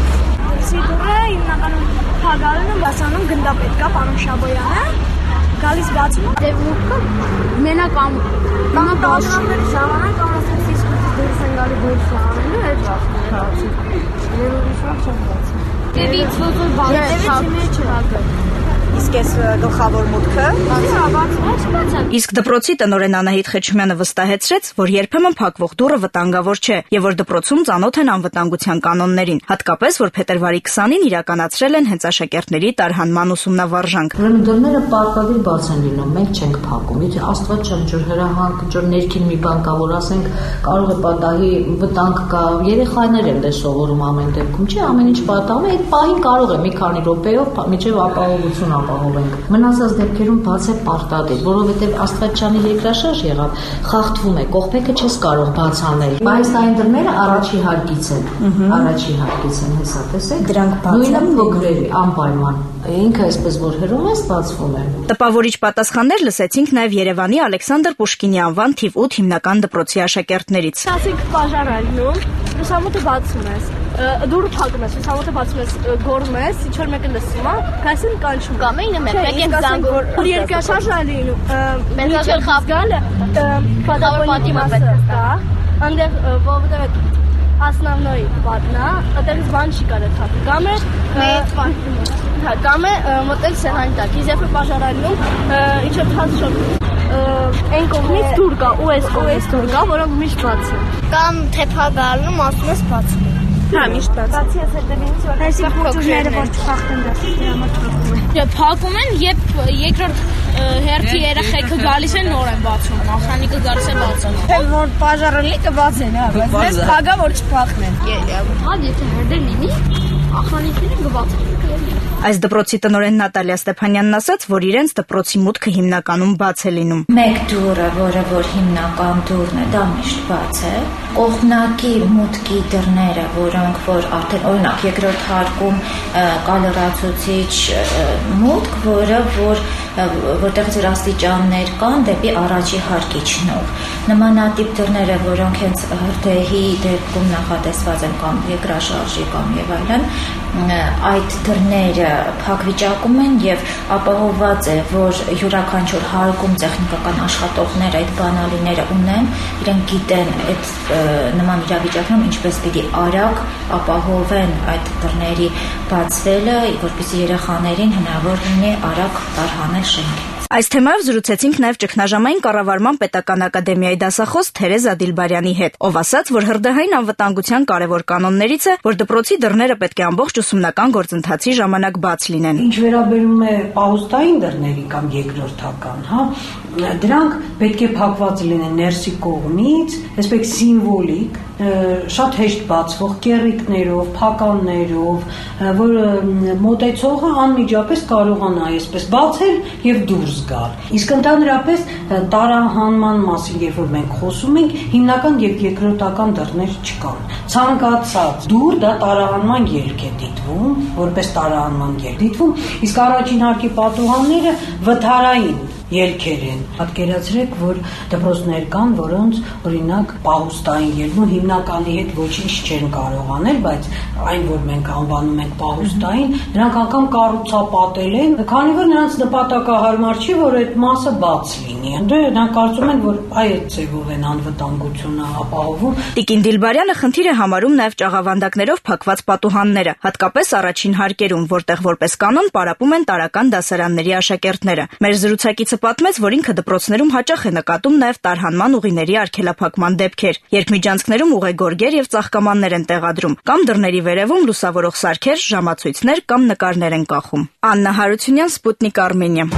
R: Սիդուրը հիմնականում փակալն ու բացանում գնդապետք է պարոն Շաբոյանը։ Գալիս բացում դե մուտքը մենակ ամ կամ դաշնամների ժամանակ ամասից իսկույց դուրս են գալի դուրս անելու այդ բացի։ Երևի շատ չեմ բացի։ Դե ինձ ոնց բացի չհագը։ Իսկ էս գլխավոր մուտքը
J: Իսկ դպրոցի տնօրեն Անահիտ Խեչումյանը վստահեցրեց, որ երբեմն փակվող դուռը վտանգավոր չէ եւ որ դպրոցում ծանոթ են անվտանգության կանոններին, հատկապես որ փետրվարի քսանին իրականացրել են հենց աշակերտների տարհանման ուսումնավարժանք։
S: Ուրեմն դռները պարտադիր բաց են լինում, մենք չենք փակում։ Եթե Աստված չեմ ջուր հրահանգ, ջուր ներքին մի բան կա, որ ասենք կարող է պատահի վտանգ կա, երեխաներ են դե սովորում ամեն դեպքում, չէ, ամեն ինչ պատահում է, այդ պահին կարող է մի քանի րոպեով միջև ապահովություն ապահովենք։ Մնացած դեպքերում բաց է պարտադիր, որովհետև Աստվածյանի երկրաշարժ եղավ, խախտվում է, կողպեքը չես կարող բաց անել։ Բայց այն դռները առաջի հարկից են, առաջի հարկից են, հեսա տեսեք։ Դրանք բաց են փոքրերի անպայման։ Ինքը այսպես որ հրում է, բացվում է։
J: Տպավորիչ պատասխաններ լսեցինք նաև Երևանի Ալեքսանդր Պուշկինի անվան թիվ ութ հիմնական դպրոցի աշակերտներից։
R: Ասենք բաժան ալնում, լուսամուտը բացում ես, դուրը փակում ես, լուսամուտը բացում ես, գորում ես, ինչ որ մեկը լսում է, քասին կանչում։ Կամ ինը մեր եկեն զանգոր։ Երկրաշարժ ալին, մենքաշել խաբգալը, պատավոր պատիմը պետք է։ այնտեղ որովհետեւ основной պատնա, այդտեղից բան չի կարա թափի։ Կամ է մեծ պատնում։ Հա, կամ է մոտել սեղանի տակ։ Իսկ երբ պաժարանում ինչ որ թաց շոկ այն կողմից դուր կա, ու այս կողմից դուր կա, որոնք միշտ բաց են։ Կամ թեփա գալնում, ասում ես բաց։ Հա, միշտ բաց։ Բացի այս հետևից որ այսի փոքրները որ չփախտեն դասի դրա մոտ փակում են։ Դե փակում են, երբ երկրորդ հերթի երեխեքը գալիս են նոր են բացում, նախանիկը գալիս է բացում։ Թե որ բաժարելի կբացեն, հա, բայց մեզ փագա որ չփախնեն։ Հա, եթե հերդեր լինի, ախանիկները կբացեն։
J: Այս դպրոցի տնօրեն Նատալիա Ստեփանյանն ասաց, որ իրենց դպրոցի մուտքը հիմնականում բաց է լինում։
T: Մեկ դուռը, որը որ հիմնական դուռն է, դա միշտ բաց է։ Կողմնակի մուտքի դռները, որոնք որ արդեն օրինակ երկրորդ հարկում կա լրացուցիչ մուտք, որը որ որտեղից որ աստիճաններ կան դեպի առաջի հարկի չնով։ Նմանատիպ դռները, որոնք հենց հրդեհի դեպքում նախատեսված են կամ երկրաշարժի կամ եւ այլն, այդ դռները փակ վիճակում են եւ ապահովված է, որ յուրաքանչյուր հարկում տեխնիկական աշխատողներ այդ բանալիները ունեն, իրենք գիտեն այդ նման իրավիճակներում ինչպես պիտի արագ ապահովեն այդ դռների բացվելը, որպեսզի երեխաներին հնարավոր լինի արագ տարհանել շենքը։
J: Այս թեմայով զրուցեցինք նաև ճգնաժամային կառավարման պետական ակադեմիայի դասախոս Թերեզ Ադիլբարյանի հետ, ով ասաց, որ հրդեհային անվտանգության կարևոր կանոններից է, որ դպրոցի դռները պետք է ամբողջ ուսումնական գործընթացի ժամանակ բաց լինեն։
Q: Ինչ վերաբերում է պահուստային դռների կամ երկրորդական, հա, դրանք պետք է փակված լինեն ներսի կողմից, այսպես սիմվոլիկ, շատ հեշտ բացվող կեռիկներով, փականներով, որ մոտեցողը անմիջապես կարողանա այսպես բացել եւ դուրս գալ։ Իսկ ընդհանրապես տարահանման մասին, երբ որ մենք խոսում ենք, հիմնական եւ երկրորդական դռներ չկան։ Ցանկացած դուռ դա տարահանման ելք է դիտվում, որպես տարահանման ելք դիտվում, իսկ առաջին հարկի պատուհանները վթարային ելքեր են։ Պատկերացրեք, որ դպրոցներ կան, որոնց օրինակ պահուստային ելքն հիմնականի հետ ոչինչ չեն կարող անել, բայց այն, որ մենք անվանում ենք պահուստային, նրանք անգամ կառուցապատել են, քանի որ նրանց նպատակահարմար չի, որ այդ մասը բաց լինի։ Դե նրանք կարծում են, որ այդ ձևով են անվտանգությունը ապահովում։
J: Տիկին Դիլբարյանը խնդիր է համարում նաև ճաղավանդակներով փակված պատուհանները, հատկապես առաջին հարկերում, որտեղ որպես կանոն պարապում են տարրական դասարանների աշակերտները։ Մեր զրուցակիցը պատմեց, որ ինքը դպրոցներում հաճախ է նկատում նաև տարհանման ուղիների արգելափակման դեպքեր, երբ միջանցքներում ուղեգորգեր եւ ծաղկամաններ են տեղադրում, կամ դռների վերևում լուսավորող սարքեր, ժամացույցներ կամ նկարներ են կախում։ Աննա Հարությունյան, Սպուտնիկ Արմենիա։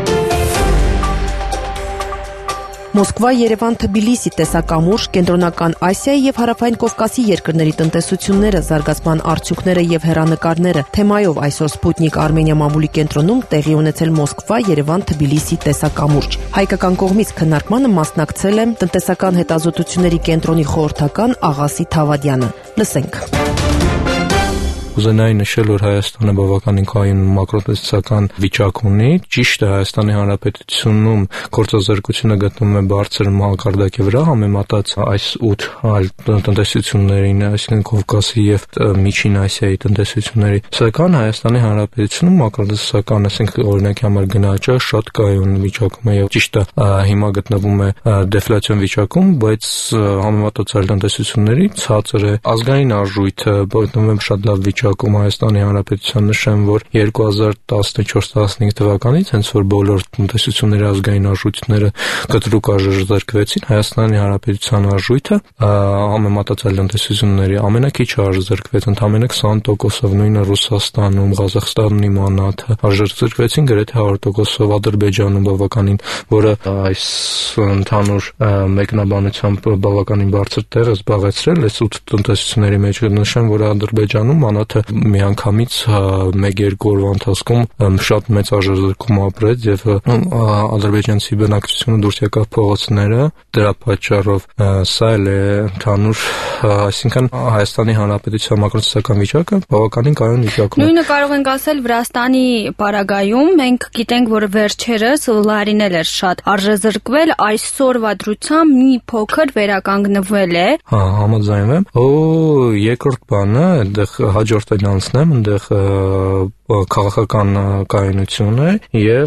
B: Մոսկվա, Երևան, Թբիլիսի տեսակամուրջ, Կենտրոնական Ասիայի եւ Հարավային Կովկասի երկրների տնտեսությունները, զարգացման արդյունքները եւ հեռանկարները թեմայով այսօր Սպուտնիկ Արմենիա մամուլի կենտրոնում տեղի ունեցել Մոսկվա, Երևան, Թբիլիսի տեսակամուրջ։ Հայկական կողմից քննարկմանը մասնակցել է տնտեսական հետազոտությունների կենտրոնի խորհրդական Աղասի Թավադյանը։ Լսենք։
U: Ուզենայի նշել, որ Հայաստանը բավականին կայուն մակրոտնտեսական վիճակ ունի։ Ճիշտ է, Հայաստանի Հանրապետությունում գործազրկությունը գտնվում է բարձր մակարդակի վրա, համեմատած այս ութ այլ տնտեսություններին, այսինքն Կովկասի եւ Միջին Ասիայի տնտեսությունների։ Սակայն Հայաստանի Հանրապետությունում մակրոտնտեսական, ասենք օրինակի համար գնաճը շատ կայուն վիճակում է եւ ճիշտ է, հիմա գտնվում է դեֆլյացիոն վիճակում, բայց համեմատած այլ տնտեսությունների ցածր է։ Ազգային արժույթը գտնվում է շատ լավ վիճակում Հայաստանի Հանրապետության նշեմ, որ երկու հազար տասնչորս տասնհինգ թվականից հենց որ բոլոր տնտեսությունների ազգային արժույթները կտրուկ արժեզրկվեցին, Հայաստանի Հանրապետության արժույթը համեմատած այլ տնտեսությունների ամենակիչը արժեզրկվեց, ընդամենը քսան տոկոսով, նույնը Ռուսաստանում, Ղազախստանում իմանաթը արժեզրկվեցին գրեթե հարյուր տոկոսով, Ադրբեջանում բավականին, որը այս ընդհանուր մեկնաբանությամբ բավականին բարձր տեղ է զբաղեցրել, այս ութ տնտեսությունների մեջ նշեմ, որ Ադրբեջանում մանաթը միանգամից մեկ-երկու օրվա ընթացքում շատ մեծ արժեզրկում ապրեց եւ ադրբեջանցի բնակչությունը դուրս եկավ փողոցները, դրա պատճառով սա էլ է ընդհանուր, այսինքն Հայաստանի Հանրապետության մակրոտնտեսական վիճակը բավականին կայուն վիճակում է։
J: Նույնը կարող ենք ասել Վրաստանի պարագայում, մենք գիտենք, որ վերջերս լարին էլ էր շատ արժեզրկվել, այսօրվա դրությամբ մի փոքր վերականգնվել է։
U: Հա, համաձայնվում եմ։ Օ, երկրորդ բանը, այդտեղ հաջորդ փորձել անցնեմ այնտեղ քաղաքական կայունություն է եւ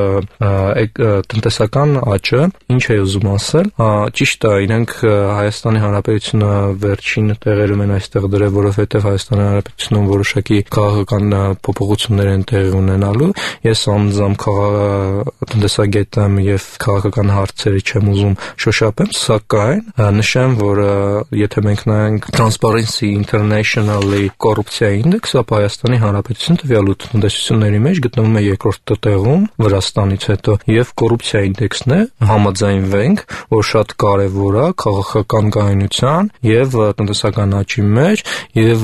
U: տնտեսական աճը, ինչ է ուզում ասել, ճիշտ է, իրենք Հայաստանի Հանրապետությունը վերջին տեղերում են այստեղ դրել, որովհետեւ Հայաստանի Հանրապետությունում որոշակի քաղաքական փոփոխություններ են տեղի ունենալու։ Ես անձամբ տնտեսագետ եմ եւ քաղաքական հարցերի չեմ ուզում շոշափեմ, սակայն նշեմ, որ եթե մենք նայենք Transparency International-ի կոռուպցիայի ինդեքսը, ապա Հայաստանի Հանրապետությունը տվյալ ութ տնտեսությունների մեջ գտնվում է երկրորդ տեղում Վրաստանից հետո եւ կոռուպցիայի ինդեքսն է, համաձայնվենք, որ շատ կարեւոր է քաղաքական կայունության եւ տնտեսական աճի մեջ եւ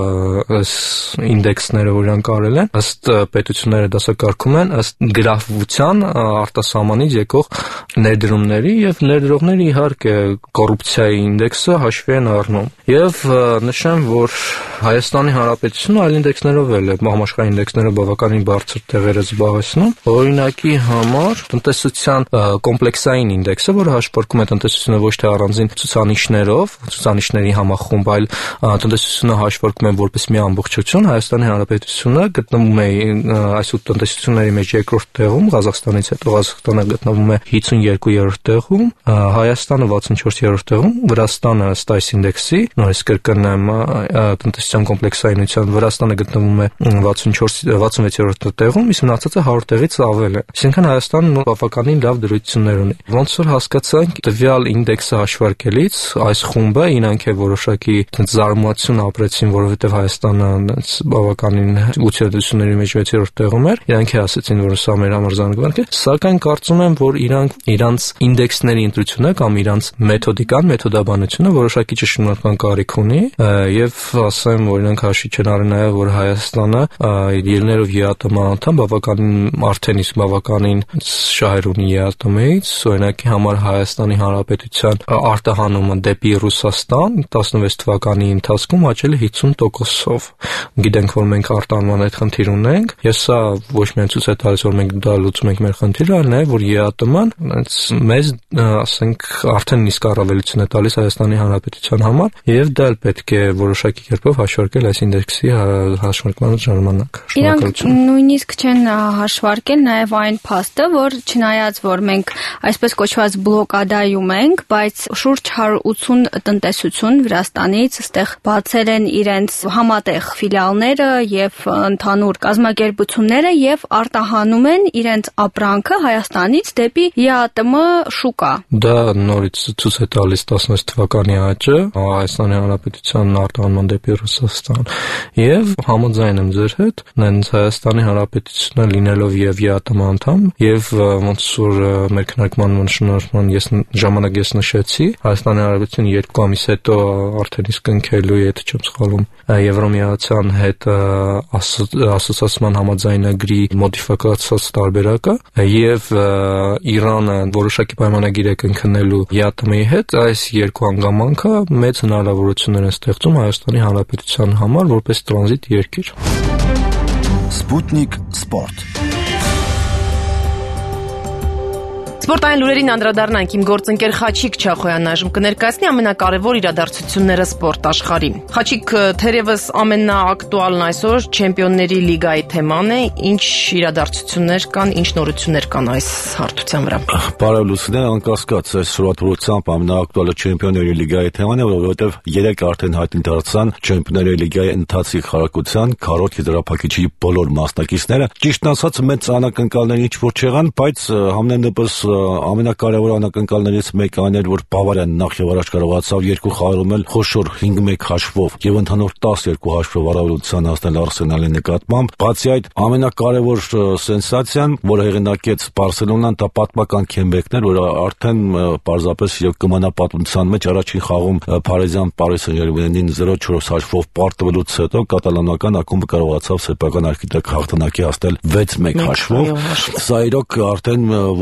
U: այս ինդեքսները, որ իրանք արել են, ըստ պետությունները դասակարգում են ըստ գրավության արտասահմանից եկող ներդրումների եւ ներդրողների իհարկե կոռուպցիայի ինդեքսը հաշվի են առնում։ Եվ նշեմ, որ Հայաստանի Հանրապետությունը այլ ինդեքսներով էլ է, համաշխարհային ինդեքսները բավականին բարձր տեղեր է զբաղեցնում։ Օրինակի համար տնտեսության կոմպլեքսային ինդեքսը, որը հաշվարկում է տնտեսությունը ոչ թե առանձին ցուցանիշներով, ցուցանիշների համախումբ, այլ տնտեսությունը հաշվարկում է որպես մի ամբողջություն, Հայաստանի Հանրապետությունը գտնվում է այս ութ տնտեսությունների մեջ երկրորդ տեղում, Ղազախստանից հետո Ղազախստանը գտնվում է հիսունյոթերորդ տեղում, Հայաստանը վաթսունչորսերորդ տեղում, Վրաստանը ըստ այս ինդեքսի, նորից կրկնեմ, տնտեսության կոմպլեքսայնության Վրաստանը գտնվում է վաթսունվեցերորդ տեղում, իսկ մնացածը հարյուր տեղից ավել է։ Այսինքն Հայաստանը բավականին լավ դրույթներ ունի։ Ոնց որ հասկացանք, տվյալ ինդեքսը հաշվարկելիս այս խումբը իրանք է որոշակի զարմացություն ապրեցին, որովհետև Հայաստանը բավականին ութ տնտեսությունների մեջ վեցերորդ տեղում էր, իրանք է ասացին, որ սա մեր համար զանգվածք է, սակայն կարծում եմ, որ իրանք իրանց ինդեքսների ընտրությունը կամ իրանց մեթոդիկան, մեթոդաբանությունը որոշակի ճշմարտական կարիք ունի եւ ասեմ, որ իրանք հաշվի չեն առել նաեւ, որ Հայաստանը ելներով ԵԱՏՄ անդամ բավականին արդեն իսկ բավականին շահեր ունի ԵԱՏՄ-ից, օրինակի համար Հայաստանի Հանրապետության արտահանումը դեպի Ռուսաստան տասնվեց թվականի ընթացքում աճել է հիսուն տոկոսով։ Գիտենք, որ մենք արտահանման այդ խնդիր ունենք, եւ սա ոչ միայն ցույց է տալիս, որ մենք դա լուծում ենք մեր խնդիրը, այլ նաեւ որ ԵԱՏՄ-ն մեզ, ասենք, արդեն իսկ առավելություն է տալիս Հայաստանի Հանրապետության համար, եւ դա էլ պետք է որոշակի կերպով հաշվարկել այս ինդեքսի հաշվարկման ժամանակ։
A: Իրանք նույնիսկ չեն հաշվարկել նաեւ այն փաստը, որ չնայած որ մենք այսպես կոչված բլոկադայում ենք, բայց շուրջ հարյուր ութուն տնտեսություն Վրաստանից այստեղ բացել են իրենց համատեղ ֆիլիալները եւ ընդհանուր կազմակերպությունները եւ արտահանում են իրենց ապրանքը Հայաստանից դեպի ԵԱՏՄ շուկա։
U: Դա նորից ցույց է տալիս տասնվեց թվականի աճը Հայաստանի Հանրապետության արտահանման դեպի Ռուսաստան եւ համաձայն եմ ձեր հետ, նենց Հայաստանի Հանրապետությունը լինելով եւ ԵԱՏՄ անդամ եւ ոնց որ մեր քննարկման շնորհման ես ժամանակ ես նշեցի, Հայաստանի Հանրապետությունը երկու ամիս հետո արդեն իսկ ընկելու է, եթե չեմ սխալվում, Եվրոմիացիան հետ ասոցիացիան համաձայնագրի մոդիֆիկացված տարբերակը եւ Իրանը որոշակի պայմանագիր է կնքնելու ԵԱՏՄ-ի հետ, այս երկու հանգամանքը մեծ հնարավորություններ են ստեղծում Հայաստանի Հանրապետության համար որպես տրանզիտ երկիր։
V: Սպուտնիկ սպորտ։
B: Սպորտային լուրերին անդրադառնանք, իմ գործընկեր Խաչիկ Չախոյանն այժմ կներկայացնի ամենակարևոր իրադարձությունները սպորտ աշխարհին։ Խաչիկ, թերևս ամենաակտուալն այսօր Չեմպիոնների լիգայի թեման է, ինչ իրադարձություններ կան, ինչ նորություններ կան այս հարթության վրա։
W: Բարև լուսինե, անկասկած այս շրջապատությամբ ամենաակտուալը Չեմպիոնների լիգայի թեման է, որովհետև երեք արդեն հայտնի դարձան Չեմպիոնների լիգայի ընթացիկ խաղարկության քառորդ եզրափակիչի բոլոր մասնակիցները։ Ճիշտն ասած, մեծ անակնկալներ ինչ որ չեղան, բայց համենայնդեպս ամենակարևոր անակնկալներից մեկը այն էր, որ Բավարիան նախ եւ առաջ կարողացավ երկու խաղերում էլ խոշոր հինգ մեկ հաշվով եւ ընդհանուր տասներկու հաշվով առավելության հասնել Արսենալի նկատմամբ։ Բացի այդ, ամենակարևոր սենսացիան, որը հեղինակեց Բարսելոնան, դա պատմական քեմբեկն էր, որը արդեն պարզապես եւ կմնա պատմության մեջ առաջին խաղում Փարիզյան Պարիս Սեն-Ժերմենին զրո չորս հաշվով պարտվելուց հետո կատալոնական ակումբը կարողացավ սեփական արքիտեկտ հաղթանակի հասնել վեց մեկ հաշվով։ Սա իրոք արդեն որպես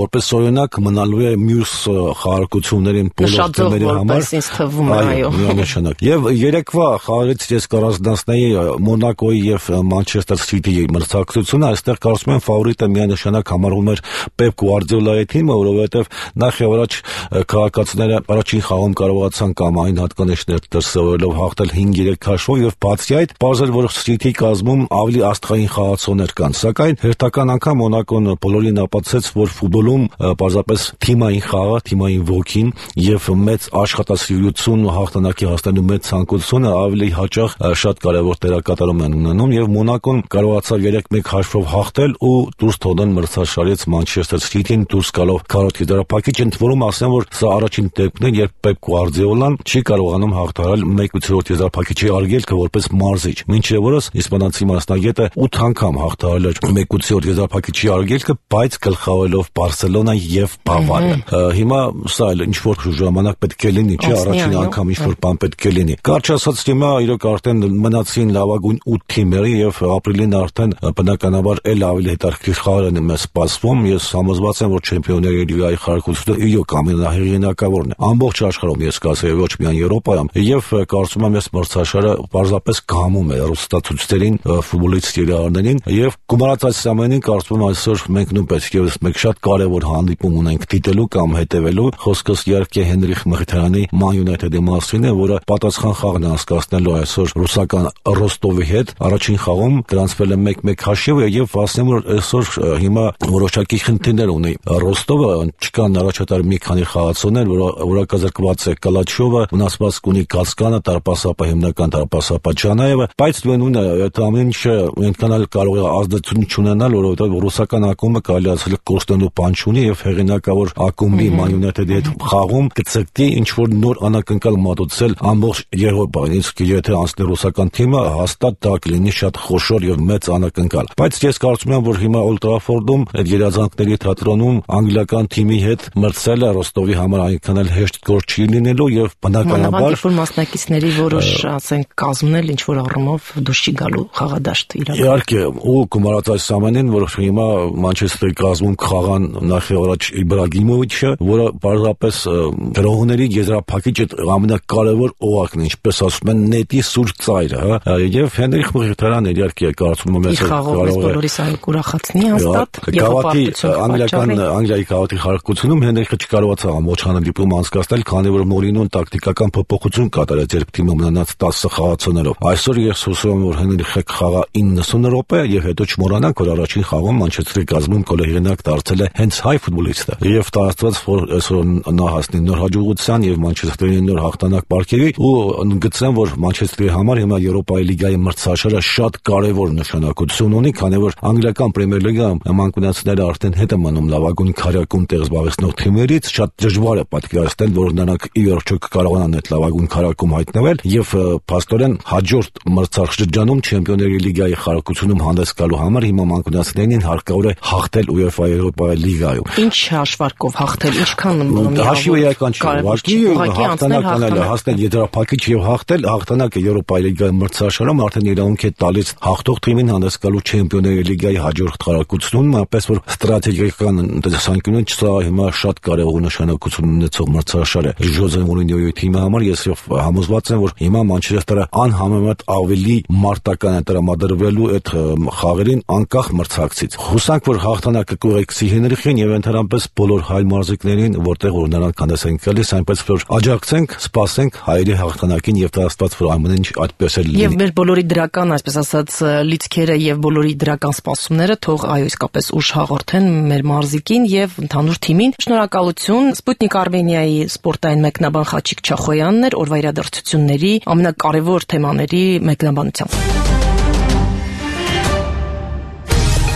W: միանշանակ մնալու է մյուս խաղարկություններին բոլոր թեմերի համար։
B: Նշաձող, ինձ թվում է, այո։
W: Միանշանակ։ Եվ երեկվա խաղերից ես կառաջնացնեի Մոնակոյի եւ Մանչեսթեր Սիթիի մրցակցությունը, այստեղ կարծում եմ ֆավորիտը միանշանակ համարվում էր Պեպ Գուարդիոլայի թիմը, որովհետեւ նախ եւ առաջ քաղաքացիները առաջին խաղում կարողացան կամային հատկանիշներ դրսևորելով հաղթել հինգ երեք հաշվով եւ բացի այդ, բարձր որ Սիթիի կազմում ավելի աստղային խաղացողներ կան, սակայն հերթական անգամ Մոնակոն բոլորին ապացուցեց, որ ֆուտբոլում պարզապես թիմային խաղը, թիմային ոգին եւ մեծ աշխատասիրություն ու հաղթանակի հասնելու մեծ ցանկությունը ավելի հաճախ շատ կարեւոր դերակատարում են ունենում եւ Մոնակոն կարողացավ երեք մեկ հաշվով հաղթել ու դուրս թողնել մրցաշարից Մանչեսթեր Սիթիին դուրս գալով քառորդ եզրափակիչ, ընդ որում ասեմ, որ սա առաջին դեպքն է, երբ Պեպ Գուարդիոլան չի կարողանում հաղթահարել մեկ-ութերորդ եզրափակիչի արգելքը որպես մարզիչ։ Մինչև օրս իսպանացի մասնագետը ութ անգամ հաղթահարել էր մեկ-ութերորդ եզրափակիչի արգելքը, բայց գլխավորելով Բարսելոնա եւ Բավարիա։ Հիմա սա էլ ինչ որ ժամանակ պետք է լինի, չէ՞, առաջին անգամ ինչ որ բան պետք է լինի։ Կարճ ասած, հիմա իրոք արդեն մնացին լավագույն ութ թիմերը եւ ապրիլին արդեն բնականաբար էլ ավելի հետաքրքիր խաղեր են մեզ սպասվում։ Ես համոզված եմ, որ Չեմպիոնների լիգայի խաղարկությունը իրոք ամենահեղինակավորն է ամբողջ աշխարհում, ես կասեի, ոչ միայն Եվրոպայում, եւ կարծում եմ, այս մրցաշարը պարզապես գամում է ռուստացուցիչներին, ֆուտբոլիստ երարներին եւ գումարած այս ամենին կարծում եմ այսօր մենք նույնպես եւս մեկ շատ կարեւոր հանդիպում ունենք դիտելու կամ հետեւելու։ Խոսքս իհարկե Հենրիխ Մխիթարյանի Man United-ի մասին է, որը պատասխան խաղն է անցկացնելու այսօր ռուսական Ռոստովի հետ։ Առաջին խաղում գրանցվել է մեկ-մեկ հաշիվը եւ ասեմ, որ այսօր հիմա որոշակի խնդիրներ ունի Ռոստովը, չկան առաջատար մի քանի խաղացողներ, որակազրկված է Կալաչովը, վնասվածք ունի Կասկանը, Տարպասապը, հիմնական Տարպասապա Ջանաևը, բայց նույնը այդ ամեն ինչը այնքան էլ կարող է ազդեցություն չունենալ, որովհետեւ ռուսական ակումբը կարելի ասել կորստելու բան չունի եւ հեղինակավոր ակումբի Man United-ի հետ խաղում կցկտի ինչ որ նոր անակնկալ մատուցել ամբողջ Եվրոպային, իսկ եթե անցնի ռուսական թիմը, հաստատ դա կլինի շատ խոշոր եւ մեծ անակնկալ։ Բայց ես կարծում եմ, որ հիմա Օլդ Տրաֆորդում այդ երազանքների թատրոնում անգլիական թիմի հետ մրցելը Ռոստովի համար այնքան էլ հեշտ գործ չի լինելու եւ բնականաբար
B: որ մասնակիցների որոշ, ասենք, կազմնել ինչ որ առումով դուրս չի գալու խաղադաշտ իրական։
W: Իհարկե, ու գումարած այս ամենին, որ հիմա Մանչեսթերի կազմում խաղան նախ եւ առաջ Իբրագիմովիչը, որը պարզապես գրողների եզրափակիչ ամենակարևոր օղակն է, ինչպես ասում են, նետի սուր ծայրը, հա, եւ Հենրիխ Մխիթարյանը իհարկե կարծում եմ, ես
B: կարող է բոլորիս ուրախացնի հաստատ եւ
W: անգլիական Անգլիայի քաղաքի խաղարկությունում Հենրիխը չկարողացավ ամբողջ հանդիպումը անցկացնել, քանի որ Մորինոն տակտիկական փոփոխություն կատարեց, երբ թիմը մնաց տասը խաղացողներով։ Այսօր ես հուսում եմ, որ Հենրիխը խաղա իննսուն րոպե եւ հետո չմոռանանք, որ առաջին խաղում Մանչեսթերի կազմում գոլահեղինակ դարձել է հենց հայ ֆուտբոլիստը։ Եվ տարածված, որ այսօր նա հասնի նոր հաջողության եւ Մանչեսթերի նոր հաղթանակ պարգևի, ու ընդգծեմ, որ Մանչեսթերի համար հիմա Եվրոպայի լիգայի մրցաշարը շատ կարեւոր նշանակություն ունի, քանի որ անգլիական պրեմիեր լիգայում մանկունացիները արդեն հետ են մնում լավագույն քարյակում տեղ զբաղեցնող թիմերից, շատ դժվար է պատկերացնել, որ նրանք ի վերջո կկարողանան այդ լավագույն քարյակում հայտնվել եւ փաստորեն հաջորդ մրցաշրջանում Չեմպիոնների լիգայի խաղարկությունում հանդես գալու համար հիմա մանկունացիներին հարկավոր է հաղթել UEFA Եվրոպայի լիգայում։
B: Ինչ հաշվարկով հաղթել, ինչքան
W: հաշիվը իրական չի, ուղղակի հաղթանակն է հասնել եզրափակիչ եւ հաղթել, հաղթանակը Եվրոպայի լիգայի մրցաշարում արդեն իրավունք է տալիս հաղթող թիմին հանդես գալու Չեմպիոնների լիգայի հաջորդ խաղարկությունում, այնպես որ ստրատեգիական տեսանկյունից սա հիմա շատ կարևոր նշանակություն ունեցող մրցաշար է Ժոզե Մորինյոյի թիմի համար։ Ես համոզված եմ, որ հիմա Մանչեսթերը անհամեմատ ավելի մարտական է տրամադրվելու այդ խաղերին անկախ մրցակցից։ Հուսանք, որ հաղթանակը կուղեկցի Հենրիխին եւ ընդհանրապես բոլոր հայ մարզիկներին, որտեղ որ նրանք հանդես են գալիս, այնպես որ աջակցենք, սպասենք հայերի հաղթանակին եւ տասված որ ամեն ինչ այդպես էլ լինի։
B: Եվ մեր բոլորի դրական, այսպես ասած, լիցքերը եւ բոլորի դրական սպասումները թող այո իսկապես ուժ հաղորդեն մեր մարզիկին եւ ընդհանուր թիմին։ Շնորհակալություն։ Սպուտնիկ Արմենիայի սպորտային մեկնաբան Խաչիկ Չախոյանն էր օրվա իրադարձությունների ամենակարևոր թեմաների մեկնաբանությամբ։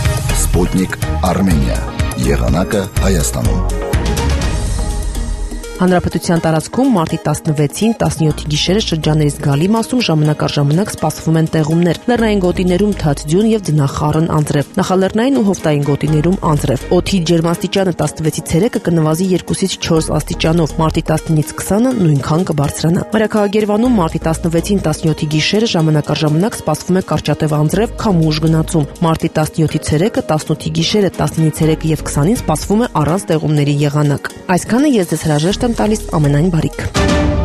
V: Սպուտնիկ Արմենիա, եղանակը Հայաստանում։
B: Հանրապետության տարածքում մարտի տասնվեցին տասնյոթի գիշերը շրջաններից գալի մասում ժամանակ առ ժամանակ սպասվում են տեղումներ։ Լեռնային գոտիներում թաց ձյուն եւ ձնախառն անձրև, նախալեռնային ու հովտային գոտիներում անձրև։ Օդի ջերմաստիճանը տասնվեցից ցերեկը կնվազի երկուսից չորս աստիճանով, մարտի տասնինից քսանը նույնքան կբարձրանա։ Մայրաքաղաքերվանում մարտի տասնվեցին տասնյոթի գիշերը ժամանակ առ ժամանակ սպասվում է կարճատև անձրև, քամուշ գնացում։ Մարտի տասնյոթի ցերեկը, տասնութի գիշերը, տասնինի ցերեկը եւ քսանին սպասվում է առանց տեղումների եղանակ։ Այսքանը ես ձեզ հրաժեշտ եմ տալիս, ամենայն բարիք։